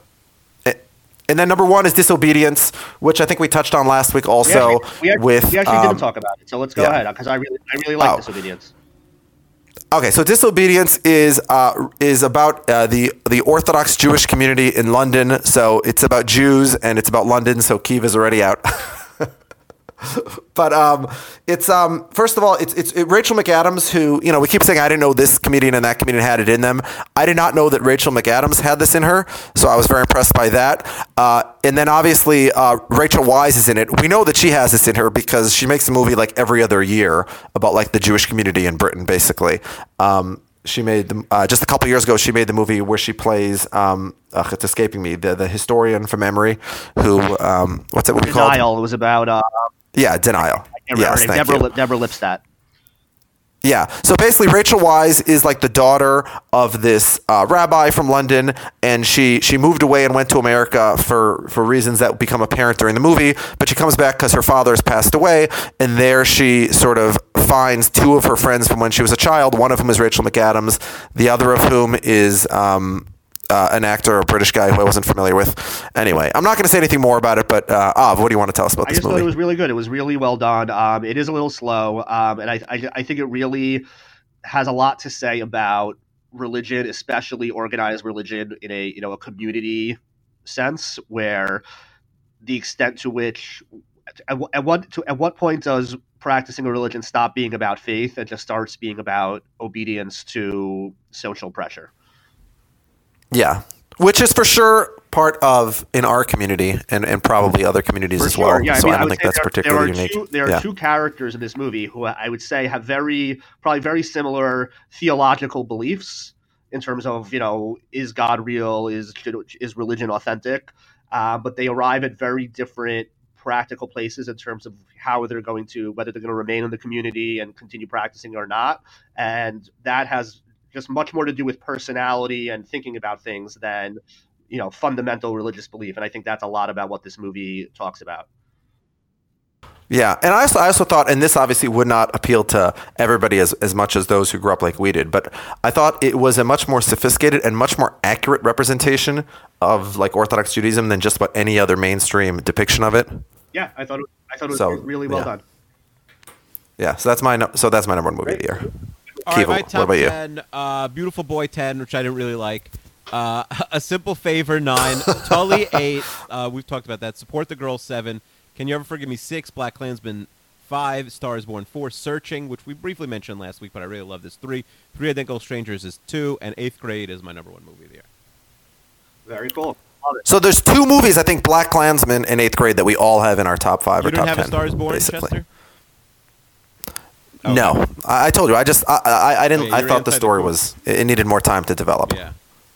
And then number one is Disobedience, which I think we touched on last week also. We actually, we actually, with, we actually um, didn't talk about it, so let's go yeah. ahead, because I really, I really like Oh. Disobedience. Okay, so Disobedience is uh, is about uh, the the Orthodox Jewish community in London. So it's about Jews and it's about London. So Kiev is already out. But um, it's um, first of all, it's it's it, Rachel McAdams, who, you know, we keep saying I didn't know this comedian and that comedian had it in them. I did not know that Rachel McAdams had this in her, so I was very impressed by that. Uh, and then obviously uh, Rachel Weisz is in it. We know that she has this in her because she makes a movie like every other year about like the Jewish community in Britain, basically. Um, she made the, uh, just a couple years ago. She made the movie where she plays. Um, ugh, it's escaping me. The the historian from memory, who um, what's that movie called? Denial. It was about. Uh, Yeah, Denial. I can't Yes, remember her thank name. Deborah, you. Lip- Deborah Lipstadt. Yeah. So basically, Rachel Weisz is like the daughter of this uh, rabbi from London, and she she moved away and went to America for for reasons that become apparent during the movie. But she comes back because her father has passed away, and there she sort of finds two of her friends from when she was a child. One of whom is Rachel McAdams, the other of whom is. Um, Uh, an actor, a British guy who I wasn't familiar with. Anyway, I'm not going to say anything more about it, but uh, Av, what do you want to tell us about I this just movie? thought it was really good. It was really well done. Um, it is a little slow, um, and I, I I think it really has a lot to say about religion, especially organized religion in a you know a community sense, where the extent to which at, at what to, at what point does practicing a religion stop being about faith and just starts being about obedience to social pressure? Yeah, which is for sure part of in our community and, and probably other communities For as sure, well. yeah. I so mean, I I don't would think say that's there, particularly there are unique. Two, there are yeah. two characters in this movie who I would say have very, probably very similar theological beliefs in terms of, you know, is God real? Is is religion authentic? Uh, but they arrive at very different practical places in terms of how they're going to, whether they're going to remain in the community and continue practicing or not. And that has just much more to do with personality and thinking about things than, you know, fundamental religious belief. And I think that's a lot about what this movie talks about. Yeah, and I also, I also thought, and this obviously would not appeal to everybody as, as much as those who grew up like we did, but I thought it was a much more sophisticated and much more accurate representation of like Orthodox Judaism than just about any other mainstream depiction of it. Yeah, I thought it, I thought it was So, really well yeah. done. Yeah, so that's my no- so that's my number one movie of the year. All right, Keeble, my what top about you? ten, uh, Beautiful Boy ten, which I didn't really like. Uh, A Simple Favor nine, Tully eight. Uh, we've talked about that. Support the Girl seven. Can You Ever Forgive Me six. Black Klansman five. Star Is Born four. Searching, which we briefly mentioned last week, but I really love this three. Three Identical Strangers is two, and Eighth Grade is my number one movie of the year. Very cool. Love it. So there's two movies I think Black Klansman and Eighth Grade that we all have in our top five You or don't top have ten. A Star Is Born, basically. Chester? No, I, I told you. I just I I, I didn't. Okay, I you're thought the inside the story group. was it needed more time to develop. Yeah.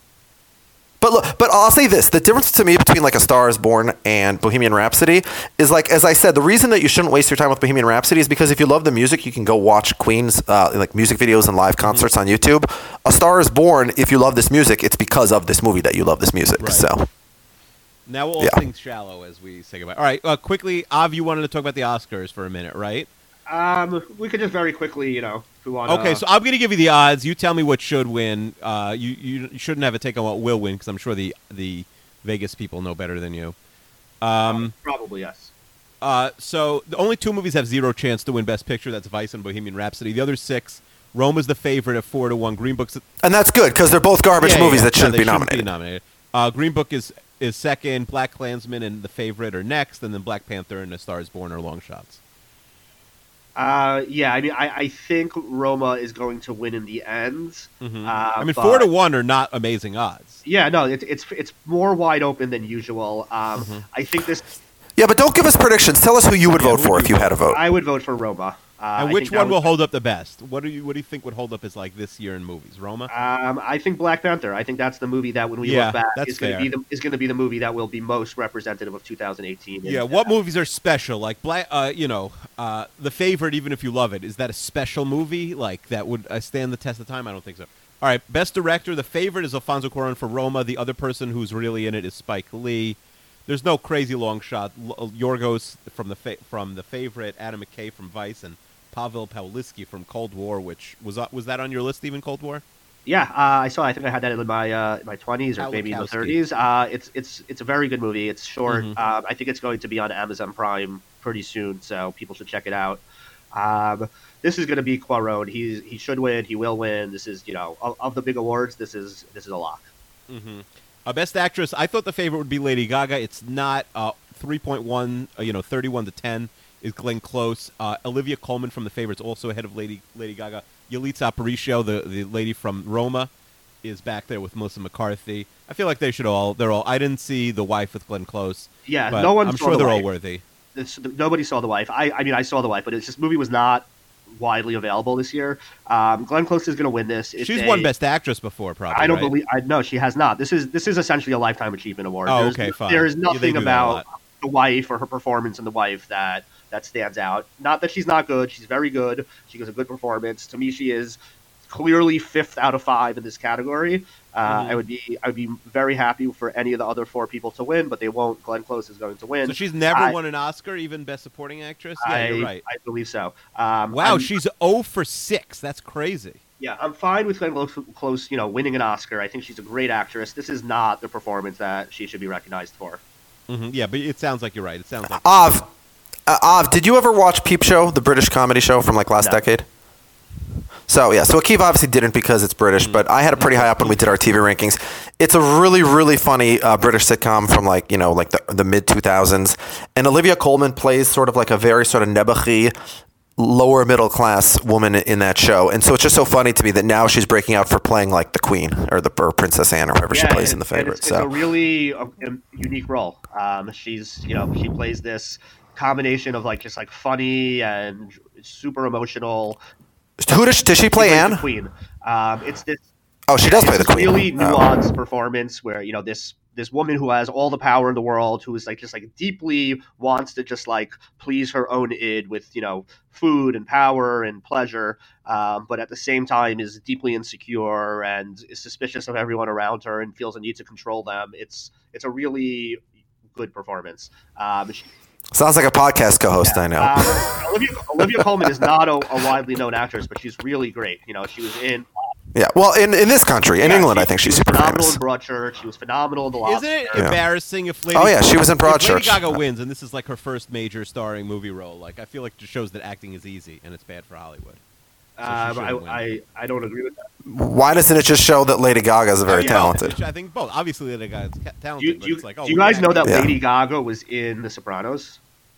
But look, but I'll say this: the difference to me between like A Star Is Born and Bohemian Rhapsody is like, as I said, the reason that you shouldn't waste your time with Bohemian Rhapsody is because if you love the music, you can go watch Queen's uh, like music videos and live concerts Mm-hmm. on YouTube. A Star Is Born, if you love this music, it's because of this movie that you love this music. Right. So Now we'll all Yeah. sing Shallow as we say goodbye. All right, uh, quickly, Av, you wanted to talk about the Oscars for a minute, right? Um, we could just very quickly, you know, if we want. Okay, so I'm going to give you the odds. You tell me what should win. Uh, you, you you shouldn't have a take on what will win because I'm sure the the Vegas people know better than you. Um, probably yes. uh, so the only two movies have zero chance to win Best Picture. That's Vice and Bohemian Rhapsody. The other six, Roma's the favorite at four to one. Green Book's and that's good because they're both garbage Yeah, yeah, movies yeah. that shouldn't No, be they nominated. nominated. Uh, Green Book is is second. Black Klansman and The Favorite are next, and then Black Panther and A Star Is Born are long shots. Uh, yeah, I mean, I, I think Roma is going to win in the end. Mhm. Uh, I mean, but- four to one are not amazing odds. Yeah, no, it's it's it's more wide open than usual. Um, Mm-hmm. I think this. Yeah, but don't give us predictions. Tell us who you would Yeah, vote who for would if you you had a vote. I would vote for Roma. Uh, And I which think that one would- will hold up the best? What do you what do you think would hold up as like this year in movies? Roma? Um, I think Black Panther. I think that's the movie that, when we Yeah, look back, that's is going to fair. be the is going to be the movie that will be most representative of two thousand eighteen. Yeah, And, what uh, movies are special? Like Black, uh, you know, uh, The Favorite. Even if you love it, is that a special movie? Like that would uh, stand the test of time? I don't think so. All right, Best Director. The Favorite is Alfonso Cuarón for Roma. The other person who's really in it is Spike Lee. There's no crazy long shot. L- Yorgos from the fa- from The Favorite, Adam McKay from Vice, and Pavel Pawliski from Cold War. Which was uh, was that on your list? Even Cold War? Yeah, uh, I saw. I think I had that in my uh, my twenties or maybe in the Pawlikowski. thirties. Uh, it's it's it's a very good movie. It's short. Mhm. Um, I think it's going to be on Amazon Prime pretty soon, so people should check it out. Um, this is going to be Cuarón. He's he should win. He will win. This is, you know, of, of the big awards, this is this is a lock. Mm-hmm. Uh, Best Actress. I thought The Favorite would be Lady Gaga. It's not. Uh, three point one. Uh, you know, thirty-one to ten is Glenn Close. Uh, Olivia Colman from The Favorite is also ahead of Lady Lady Gaga. Yalitza Aparicio, the the lady from Roma, is back there with Melissa McCarthy. I feel like they should all. They're all. I didn't see The Wife with Glenn Close. Yeah, but no one I'm saw sure The they're all Wife. worthy. This, nobody saw The Wife. I I mean, I saw The Wife, but it's, this movie was not widely available this year. Um, Glenn Close is going to win this. It's She's a, won Best Actress before, probably. I don't right? believe. I no, she has not. This is this is essentially a lifetime achievement award. Oh, There's, okay, fine. There is Yeah, they nothing do that a about lot. the wife or her performance in The Wife that that stands out. Not that she's not good. She's very good. She gives a good performance. To me, she is clearly fifth out of five in this category. Uh, Mhm. I would be I would be very happy for any of the other four people to win, but they won't. Glenn Close is going to win. So she's never I- won an Oscar, even Best Supporting Actress? Yeah, I, you're right. I believe so. Um, Wow, I'm- she's zero for six. That's crazy. Yeah, I'm fine with Glenn Close, Close, you know, winning an Oscar. I think she's a great actress. This is not the performance that she should be recognized for. hmm Yeah, but it sounds like you're right. It sounds like Av, uh, Av, did you ever watch Peep Show, the British comedy show from like last No. decade? So yeah, so Akiva obviously didn't because it's British, but I had it pretty high up when we did our T V rankings. It's a really, really funny uh, British sitcom from like you know like the, the mid two thousands, and Olivia Colman plays sort of like a very sort of nebuchy, lower middle class woman in that show, and so it's just so funny to me that now she's breaking out for playing like the Queen or the or Princess Anne or whoever she plays and- in the and favorite. It's, so it's a really uh, um, unique role. Um, she's, you know, she plays this combination of like just like funny and super emotional. who does she, does she play She plays Anne? the Queen. Um, it's this Oh, she does play the it's this Queen. really Oh. nuanced performance where you know this this woman who has all the power in the world, who is like just like deeply wants to just like please her own id with you know food and power and pleasure, um, but at the same time is deeply insecure and is suspicious of everyone around her and feels a need to control them. It's it's a really good performance. Um, she, Sounds like a podcast co-host I know. um, Olivia, Olivia Colman is not a, a widely known actress, but she's really great. You know, she was in Yeah, well, in, in this country, in Yeah, England, she- I think she she's was super phenomenal famous. in Broadchurch. She was phenomenal in The Lobster. Isn't it Yeah. embarrassing if Lady Oh, yeah, she was in if Lady Broadchurch. Gaga wins and this is like her first major starring movie role? Like I feel like it just shows that acting is easy and it's bad for Hollywood. So she Um, shouldn't win. I, I I don't agree with that. Why doesn't it just show that Lady Gaga is very Oh, yeah, talented? which I think both. Obviously, Lady Gaga's ca- Do talented, you, but do you, it's like, oh, do you we're guys know that acting. Yeah. Lady Gaga was in The Sopranos?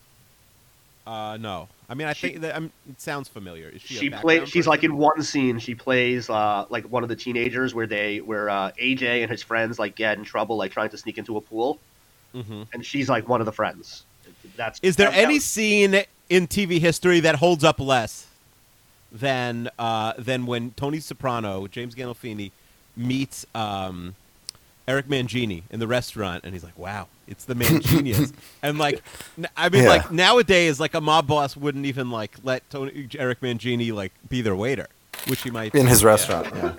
Uh, no. I mean, I She- think that um, it sounds familiar. Is she? She a plays. background She's like person? in one scene. She plays uh, like one of the teenagers where they where uh, A J and his friends like get in trouble like trying to sneak into a pool, Mhm. and she's like one of the friends. That's Is there that- that any was- scene in T V history that holds up less than uh, than when Tony Soprano, James Gandolfini, meets um, Eric Mangini in the restaurant, and he's like, "Wow, it's the Manginians." And like, n- I mean, Yeah. like nowadays, like a mob boss wouldn't even like let Tony Eric Mangini like be their waiter, which he might In his yeah. restaurant. Yeah.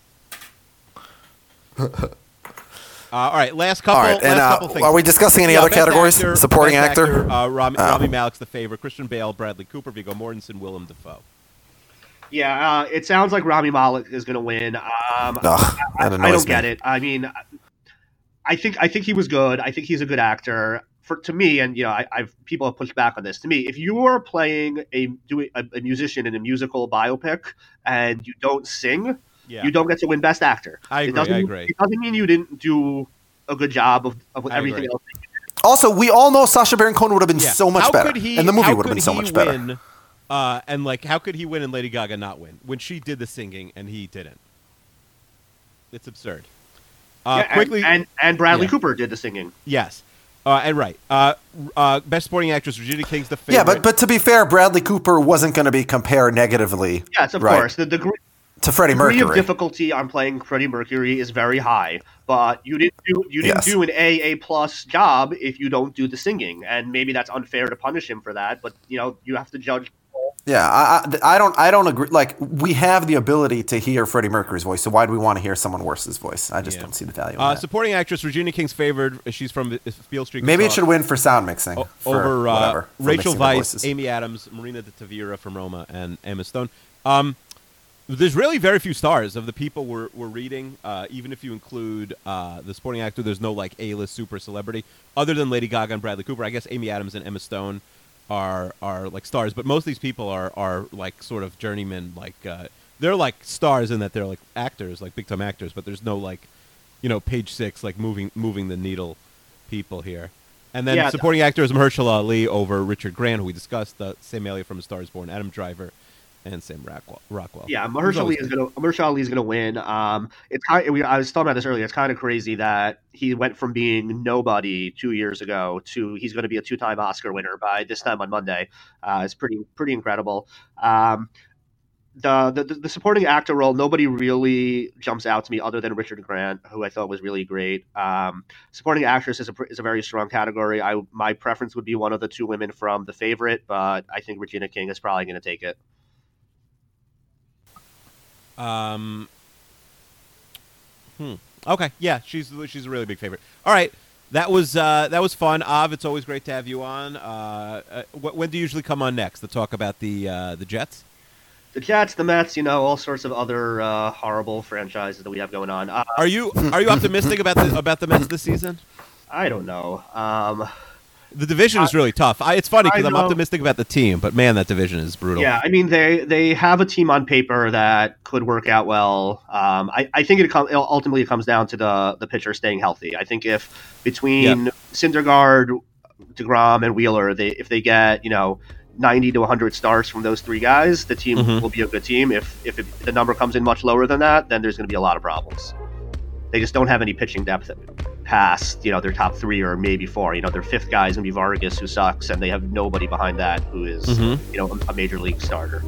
Uh, all right, last couple. All right, and last uh, couple things. are we discussing any Yeah, other best categories? actor, Supporting best actor? Uh, Rami, Oh. Rami Malek's the favorite. Christian Bale, Bradley Cooper, Viggo Mortensen, Willem Dafoe. Yeah, uh, it sounds like Rami Malek is going to win. Um, Ugh, I, that I annoys don't get me. it. I mean, I think I think he was good. I think he's a good actor. For to me, and you know, I, I've people have pushed back on this. To me, if you are playing a doing a, a musician in a musical biopic and you don't sing, Yeah, you don't get to win Best Actor. I It agree. doesn't, I agree. It doesn't mean you didn't do a good job of, of I everything agree. else. Also, we all know Sacha Baron Cohen would have been Yeah. so much how better, Could he, and the movie how would have could been so he much better. win, uh, and like, how could he win and Lady Gaga not win when she did the singing and he didn't? It's absurd. Uh, Yeah, and- quickly, and and Bradley Yeah. Cooper did the singing. yes, uh, and right. Uh, uh, best supporting actress Regina King's the favorite. Yeah, but but to be fair, Bradley Cooper wasn't going to be compared negatively. Yes, of right, course. The degree, to Freddie degree of Mercury. difficulty on playing Freddie Mercury is very high, but you didn't do you didn't Yes. do an A A plus job if you don't do the singing, and maybe that's unfair to punish him for that. But you know you have to judge. Yeah, I, I, I don't I don't agree. Like we have the ability to hear Freddie Mercury's voice, so why do we want to hear someone else's voice? I just Yeah. don't see the value. in uh, that. supporting actress Regina King's favored. She's from Beale Street. Maybe it Guitar. should win for sound mixing. O- for over uh, whatever, for Rachel mixing the Weisz, voices. Amy Adams, Marina de Tavira from Roma, and Emma Stone. Um, there's really very few stars of the people we're, we're reading. Uh, even if you include uh, the supporting actor, there's no like A-list super celebrity other than Lady Gaga and Bradley Cooper. I guess Amy Adams and Emma Stone are are like stars, but most of these people are are like sort of journeymen. Like uh, they're like stars in that they're like actors, like big time actors. But there's no like, you know, page six like moving moving the needle people here. And then Yeah, supporting actor is Mahershala Ali over Richard Grant, who we discussed. The Sam Elliott from A Star Is Born, Adam Driver, and Sam Rockwell. Rockwell. Yeah, Mahershala Ali is going to Mahershala Ali is going to win. Um, it's kind of, we, I was talking about this earlier. It's kind of crazy that he went from being nobody two years ago to he's going to be a two-time Oscar winner by this time on Monday. Uh, it's pretty pretty incredible. Um, the, the the supporting actor role, nobody really jumps out to me other than Richard Grant, who I thought was really great. Um, supporting actress is a is a very strong category. I my preference would be one of the two women from The Favorite, but I think Regina King is probably going to take it. Um. Hmm. Okay. Yeah, she's she's a really big favorite. All right, that was uh, that was fun. Av, it's always great to have you on. Uh, uh, when do you usually come on next to talk about the uh, the Jets? The Jets, the Mets, you know, all sorts of other uh, horrible franchises that we have going on. Uh, are you are you optimistic about the about the Mets this season? I don't know. Um, the division I, is really tough. I, it's funny because I'm know. optimistic about the team, but man, that division is brutal. Yeah, I mean, they they have a team on paper that could work out well. Um, I, I think it com- ultimately it comes down to the the pitcher staying healthy. I think if between yep. Syndergaard, DeGrom, and Wheeler, they if they get you know. ninety to one hundred starts from those three guys, the team mm-hmm. will be a good team. If if it, the number comes in much lower than that, then there's going to be a lot of problems. They just don't have any pitching depth past, you know, their top three or maybe four. You know, their fifth guy is going to be Vargas, who sucks, and they have nobody behind that who is, mm-hmm. you know, a, a major league starter.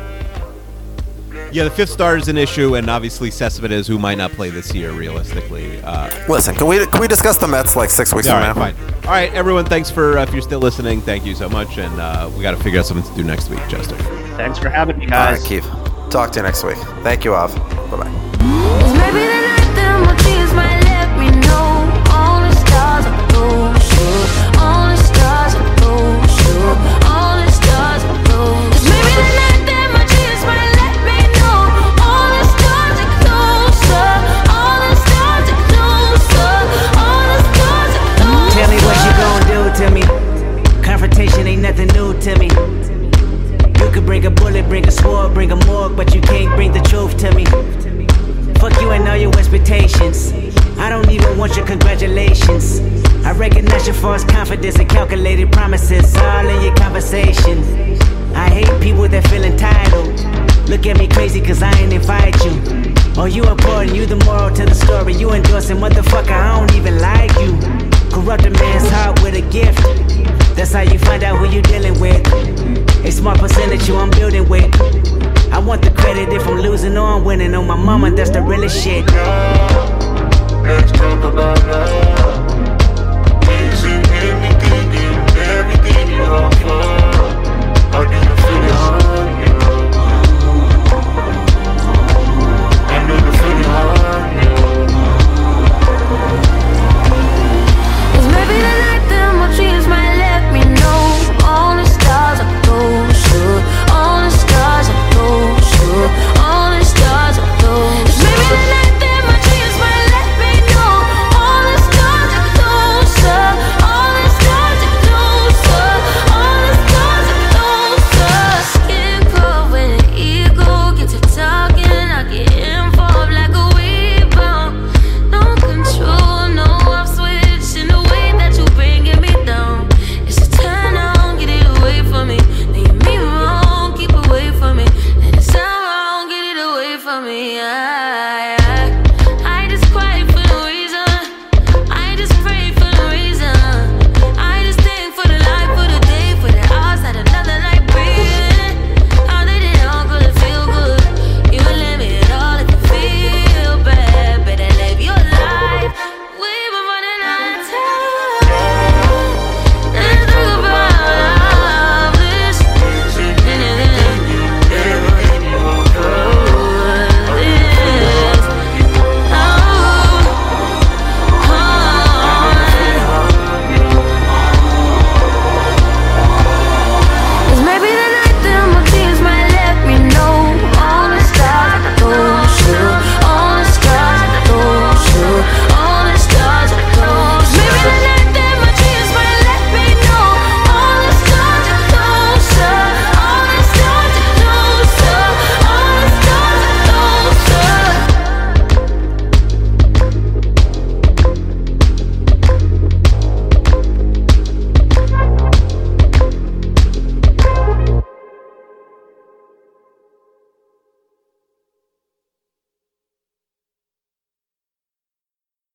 Yeah, the fifth starter is an issue, and obviously Cespedes, who might not play this year, realistically. Uh, Listen, can we can we discuss the Mets like six weeks from now? All right, fine. All right, everyone, thanks for uh, if you're still listening. Thank you so much, and uh, we got to figure out something to do next week, Chester. Thanks for having me, guys. All right, Keith. Talk to you next week. Thank you, Av. Bye bye. Maybe the night that my tears might let me know. All the stars are close, sure. All the stars are close, sure. All the stars are close. Maybe the night that my tears might let me know. All the stars are closer. All the stars are closer. All the stars are closer. Tell me what you gon' do to me. Confrontation ain't nothing new to me. You could bring a bullet, bring a sword, bring a morgue, but you can't bring the truth to me. Fuck you and all your expectations. I don't even want your congratulations. I recognize your false confidence and calculated promises all in your conversation. I hate people that feel entitled. Look at me crazy cause I ain't invite you. Oh, you important, you the moral to the story. You endorsing, motherfucker, I don't even like you. Corrupt a man's heart with a gift. That's how you find out who you dealing with. A smart percentage you I'm building with. I want the credit if I'm losing or I'm winning. On my mama, that's the realest shit. Let's talk about love.